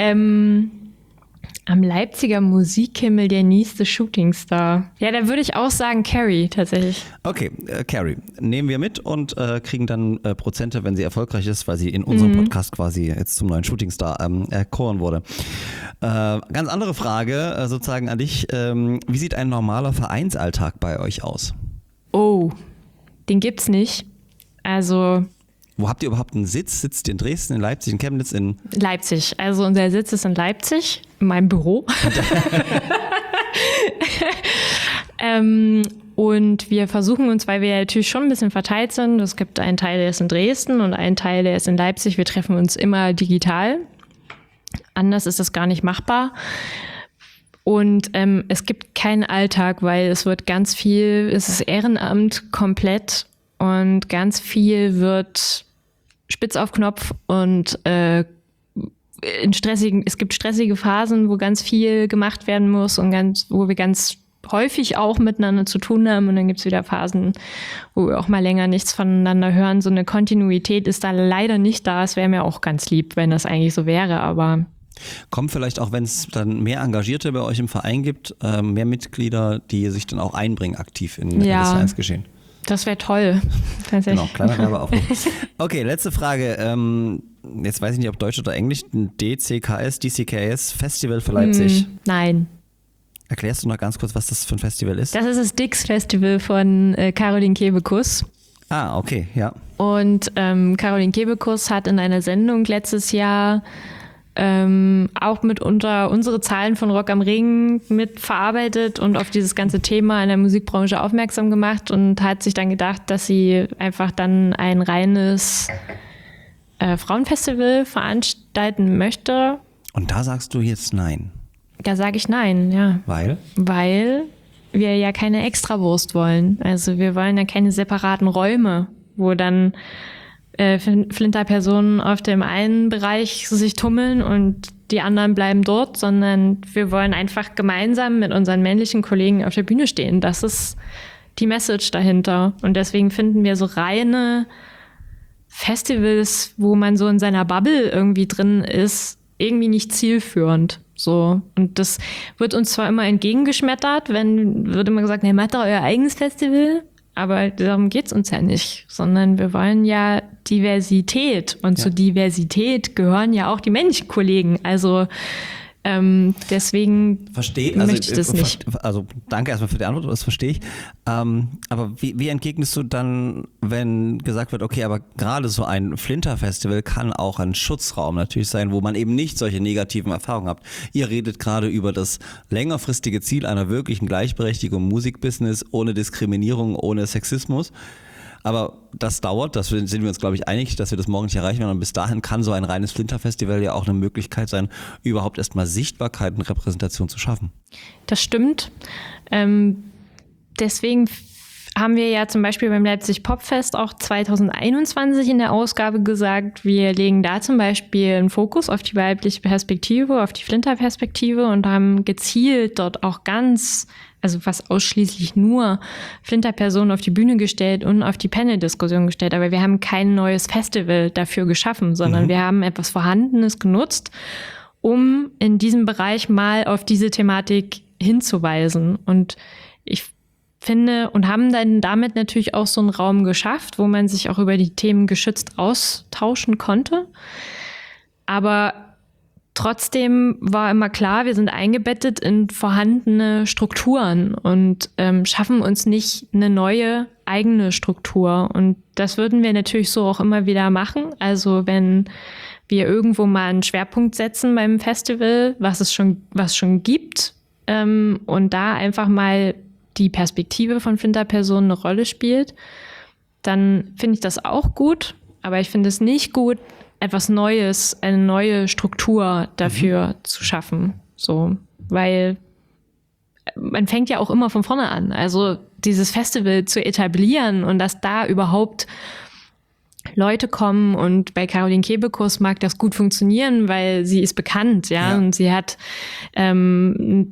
Am Leipziger Musikhimmel der nächste Shootingstar. Ja, da würde ich auch sagen Carrie tatsächlich. Okay, Carrie nehmen wir mit und kriegen dann Prozente, wenn sie erfolgreich ist, weil sie in unserem Podcast quasi jetzt zum neuen Shootingstar erkoren wurde. Ganz andere Frage sozusagen an dich. Wie sieht ein normaler Vereinsalltag bei euch aus? Oh, den gibt's nicht. Also... Wo habt ihr überhaupt einen Sitz? Sitzt ihr in Dresden, in Leipzig, in Chemnitz, in... Leipzig. Also unser Sitz ist in Leipzig, in meinem Büro. Und wir versuchen uns, weil wir natürlich schon ein bisschen verteilt sind, es gibt einen Teil, der ist in Dresden und einen Teil, der ist in Leipzig. Wir treffen uns immer digital. Anders ist das gar nicht machbar. Und es gibt keinen Alltag, weil es wird ganz viel, es ist Ehrenamt komplett und ganz viel wird spitz auf Knopf und es gibt stressige Phasen, wo ganz viel gemacht werden muss und wo wir ganz häufig auch miteinander zu tun haben. Und dann gibt es wieder Phasen, wo wir auch mal länger nichts voneinander hören. So eine Kontinuität ist da leider nicht da. Es wäre mir auch ganz lieb, wenn das eigentlich so wäre, aber... Kommt vielleicht auch, wenn es dann mehr Engagierte bei euch im Verein gibt, mehr Mitglieder, die sich dann auch einbringen aktiv in das Vereinsgeschehen? Das wäre toll. Genau, kleiner Werbeaufruf. Okay, letzte Frage. Jetzt weiß ich nicht, ob Deutsch oder Englisch. DCKS Festival für Leipzig. Nein. Erklärst du noch ganz kurz, was das für ein Festival ist? Das ist das Dix-Festival von Caroline Kebekus. Ah, okay, ja. Und Caroline Kebekus hat in einer Sendung letztes Jahr auch mitunter unsere Zahlen von Rock am Ring mitverarbeitet und auf dieses ganze Thema in der Musikbranche aufmerksam gemacht und hat sich dann gedacht, dass sie einfach dann ein reines Frauenfestival veranstalten möchte. Und da sagst du jetzt nein? Da sage ich nein, ja. Weil? Weil wir ja keine Extrawurst wollen. Also wir wollen ja keine separaten Räume, wo dann Flinterpersonen auf dem einen Bereich sich tummeln und die anderen bleiben dort, sondern wir wollen einfach gemeinsam mit unseren männlichen Kollegen auf der Bühne stehen. Das ist die Message dahinter. Und deswegen finden wir so reine Festivals, wo man so in seiner Bubble irgendwie drin ist, irgendwie nicht zielführend. So. Und das wird uns zwar immer entgegengeschmettert, wird immer gesagt, macht doch euer eigenes Festival. Aber darum geht's uns ja nicht, sondern wir wollen ja Diversität. Und zur Diversität gehören ja auch die männlichen Kollegen. Also Deswegen möchte ich das nicht. Also danke erstmal für die Antwort, das verstehe ich. Aber wie entgegnest du dann, wenn gesagt wird, okay, aber gerade so ein Flinter-Festival kann auch ein Schutzraum natürlich sein, wo man eben nicht solche negativen Erfahrungen hat. Ihr redet gerade über das längerfristige Ziel einer wirklichen Gleichberechtigung im Musikbusiness, ohne Diskriminierung, ohne Sexismus. Aber das dauert, das sind wir uns, glaube ich, einig, dass wir das morgen nicht erreichen werden. Und bis dahin kann so ein reines Flinter-Festival ja auch eine Möglichkeit sein, überhaupt erstmal Sichtbarkeit und Repräsentation zu schaffen. Das stimmt. Deswegen haben wir ja zum Beispiel beim Leipzig Popfest auch 2021 in der Ausgabe gesagt, wir legen da zum Beispiel einen Fokus auf die weibliche Perspektive, auf die Flinter-Perspektive und haben gezielt dort auch fast ausschließlich nur Flinter-Personen auf die Bühne gestellt und auf die Panel-Diskussion gestellt. Aber wir haben kein neues Festival dafür geschaffen, sondern wir haben etwas Vorhandenes genutzt, um in diesem Bereich mal auf diese Thematik hinzuweisen. Und ich finde, und haben dann damit natürlich auch so einen Raum geschafft, wo man sich auch über die Themen geschützt austauschen konnte. Aber trotzdem war immer klar, wir sind eingebettet in vorhandene Strukturen und schaffen uns nicht eine neue eigene Struktur. Und das würden wir natürlich so auch immer wieder machen. Also wenn wir irgendwo mal einen Schwerpunkt setzen beim Festival, was schon gibt, und da einfach mal die Perspektive von Flinter-Personen eine Rolle spielt, dann finde ich das auch gut. Aber ich finde es nicht gut, etwas Neues, eine neue Struktur dafür zu schaffen. So, weil man fängt ja auch immer von vorne an. Also dieses Festival zu etablieren und dass da überhaupt Leute kommen, und bei Caroline Kebekus mag das gut funktionieren, weil sie ist bekannt, ja. Und sie hat den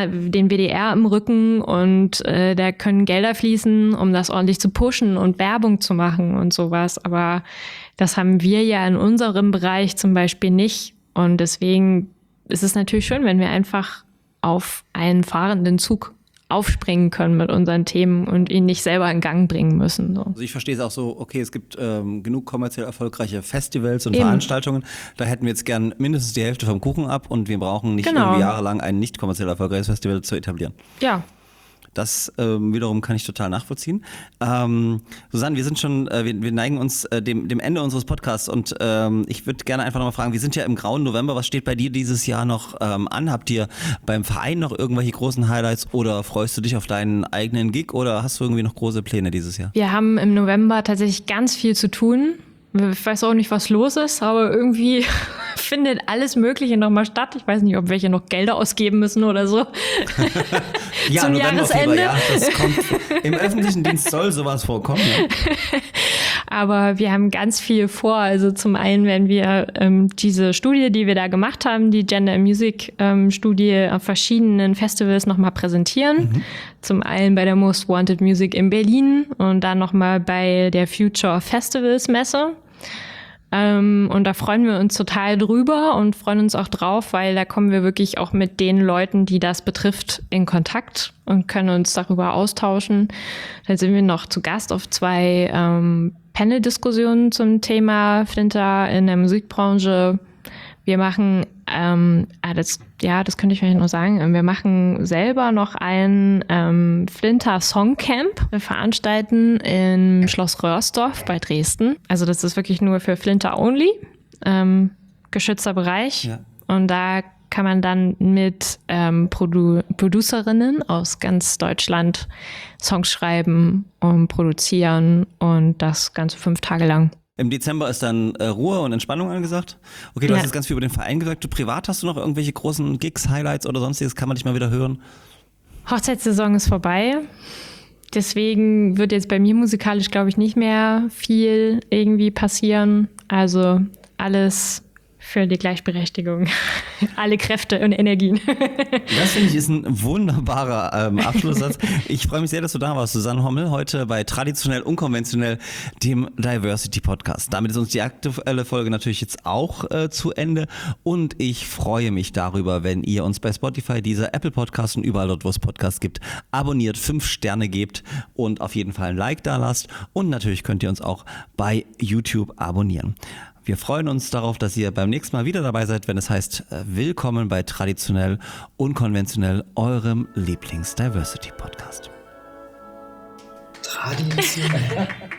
WDR im Rücken und da können Gelder fließen, um das ordentlich zu pushen und Werbung zu machen und sowas. Aber das haben wir ja in unserem Bereich zum Beispiel nicht. Und deswegen ist es natürlich schön, wenn wir einfach auf einen fahrenden Zug aufspringen können mit unseren Themen und ihn nicht selber in Gang bringen müssen. So. Also ich verstehe es auch so, okay, es gibt genug kommerziell erfolgreiche Festivals und Veranstaltungen, da hätten wir jetzt gern mindestens die Hälfte vom Kuchen ab und wir brauchen nicht irgendwie jahrelang ein nicht kommerziell erfolgreiches Festival zu etablieren. Ja. Das wiederum kann ich total nachvollziehen. Susanne, wir sind schon, wir neigen uns dem Ende unseres Podcasts und ich würde gerne einfach nochmal fragen, wir sind ja im grauen November, was steht bei dir dieses Jahr noch an? Habt ihr beim Verein noch irgendwelche großen Highlights oder freust du dich auf deinen eigenen Gig oder hast du irgendwie noch große Pläne dieses Jahr? Wir haben im November tatsächlich ganz viel zu tun. Ich weiß auch nicht, was los ist, aber irgendwie findet alles Mögliche nochmal statt. Ich weiß nicht, ob welche noch Gelder ausgeben müssen oder so. Ja, zum Jahresende. Ja, das kommt. Im öffentlichen Dienst soll sowas vorkommen. Ja. Aber wir haben ganz viel vor. Also zum einen werden wir diese Studie, die wir da gemacht haben, die Gender in Music Studie auf verschiedenen Festivals nochmal präsentieren. Zum einen bei der Most Wanted Music in Berlin und dann nochmal bei der Future Festivals Messe. Und da freuen wir uns total drüber und freuen uns auch drauf, weil da kommen wir wirklich auch mit den Leuten, die das betrifft, in Kontakt und können uns darüber austauschen. Dann sind wir noch zu Gast auf 2 Panel-Diskussionen zum Thema Flinter in der Musikbranche. Wir machen, das könnte ich vielleicht noch sagen, wir machen selber noch ein Flinter Songcamp. Wir veranstalten im Schloss Röhrsdorf bei Dresden. Also das ist wirklich nur für Flinter only, geschützter Bereich. Ja. Und da kann man dann mit Producerinnen aus ganz Deutschland Songs schreiben und produzieren und das Ganze 5 Tage lang. Im Dezember ist dann Ruhe und Entspannung angesagt. Okay, du hast jetzt ganz viel über den Verein gesagt. Du privat hast du noch irgendwelche großen Gigs, Highlights oder sonstiges? Kann man dich mal wieder hören? Hochzeitssaison ist vorbei. Deswegen wird jetzt bei mir musikalisch, glaube ich, nicht mehr viel irgendwie passieren. Also alles für die Gleichberechtigung. Alle Kräfte und Energien. Das finde ich ist ein wunderbarer Abschlusssatz. Ich freue mich sehr, dass du da warst, Susanne Hommel, heute bei Traditionell Unkonventionell, dem Diversity Podcast. Damit ist uns die aktuelle Folge natürlich jetzt auch zu Ende und ich freue mich darüber, wenn ihr uns bei Spotify, Deezer, Apple Podcasts und überall dort, wo es Podcasts gibt, abonniert, 5 Sterne gebt und auf jeden Fall ein Like da lasst und natürlich könnt ihr uns auch bei YouTube abonnieren. Wir freuen uns darauf, dass ihr beim nächsten Mal wieder dabei seid, wenn es heißt, willkommen bei Traditionell, Unkonventionell, eurem Lieblings-Diversity-Podcast. Traditionell.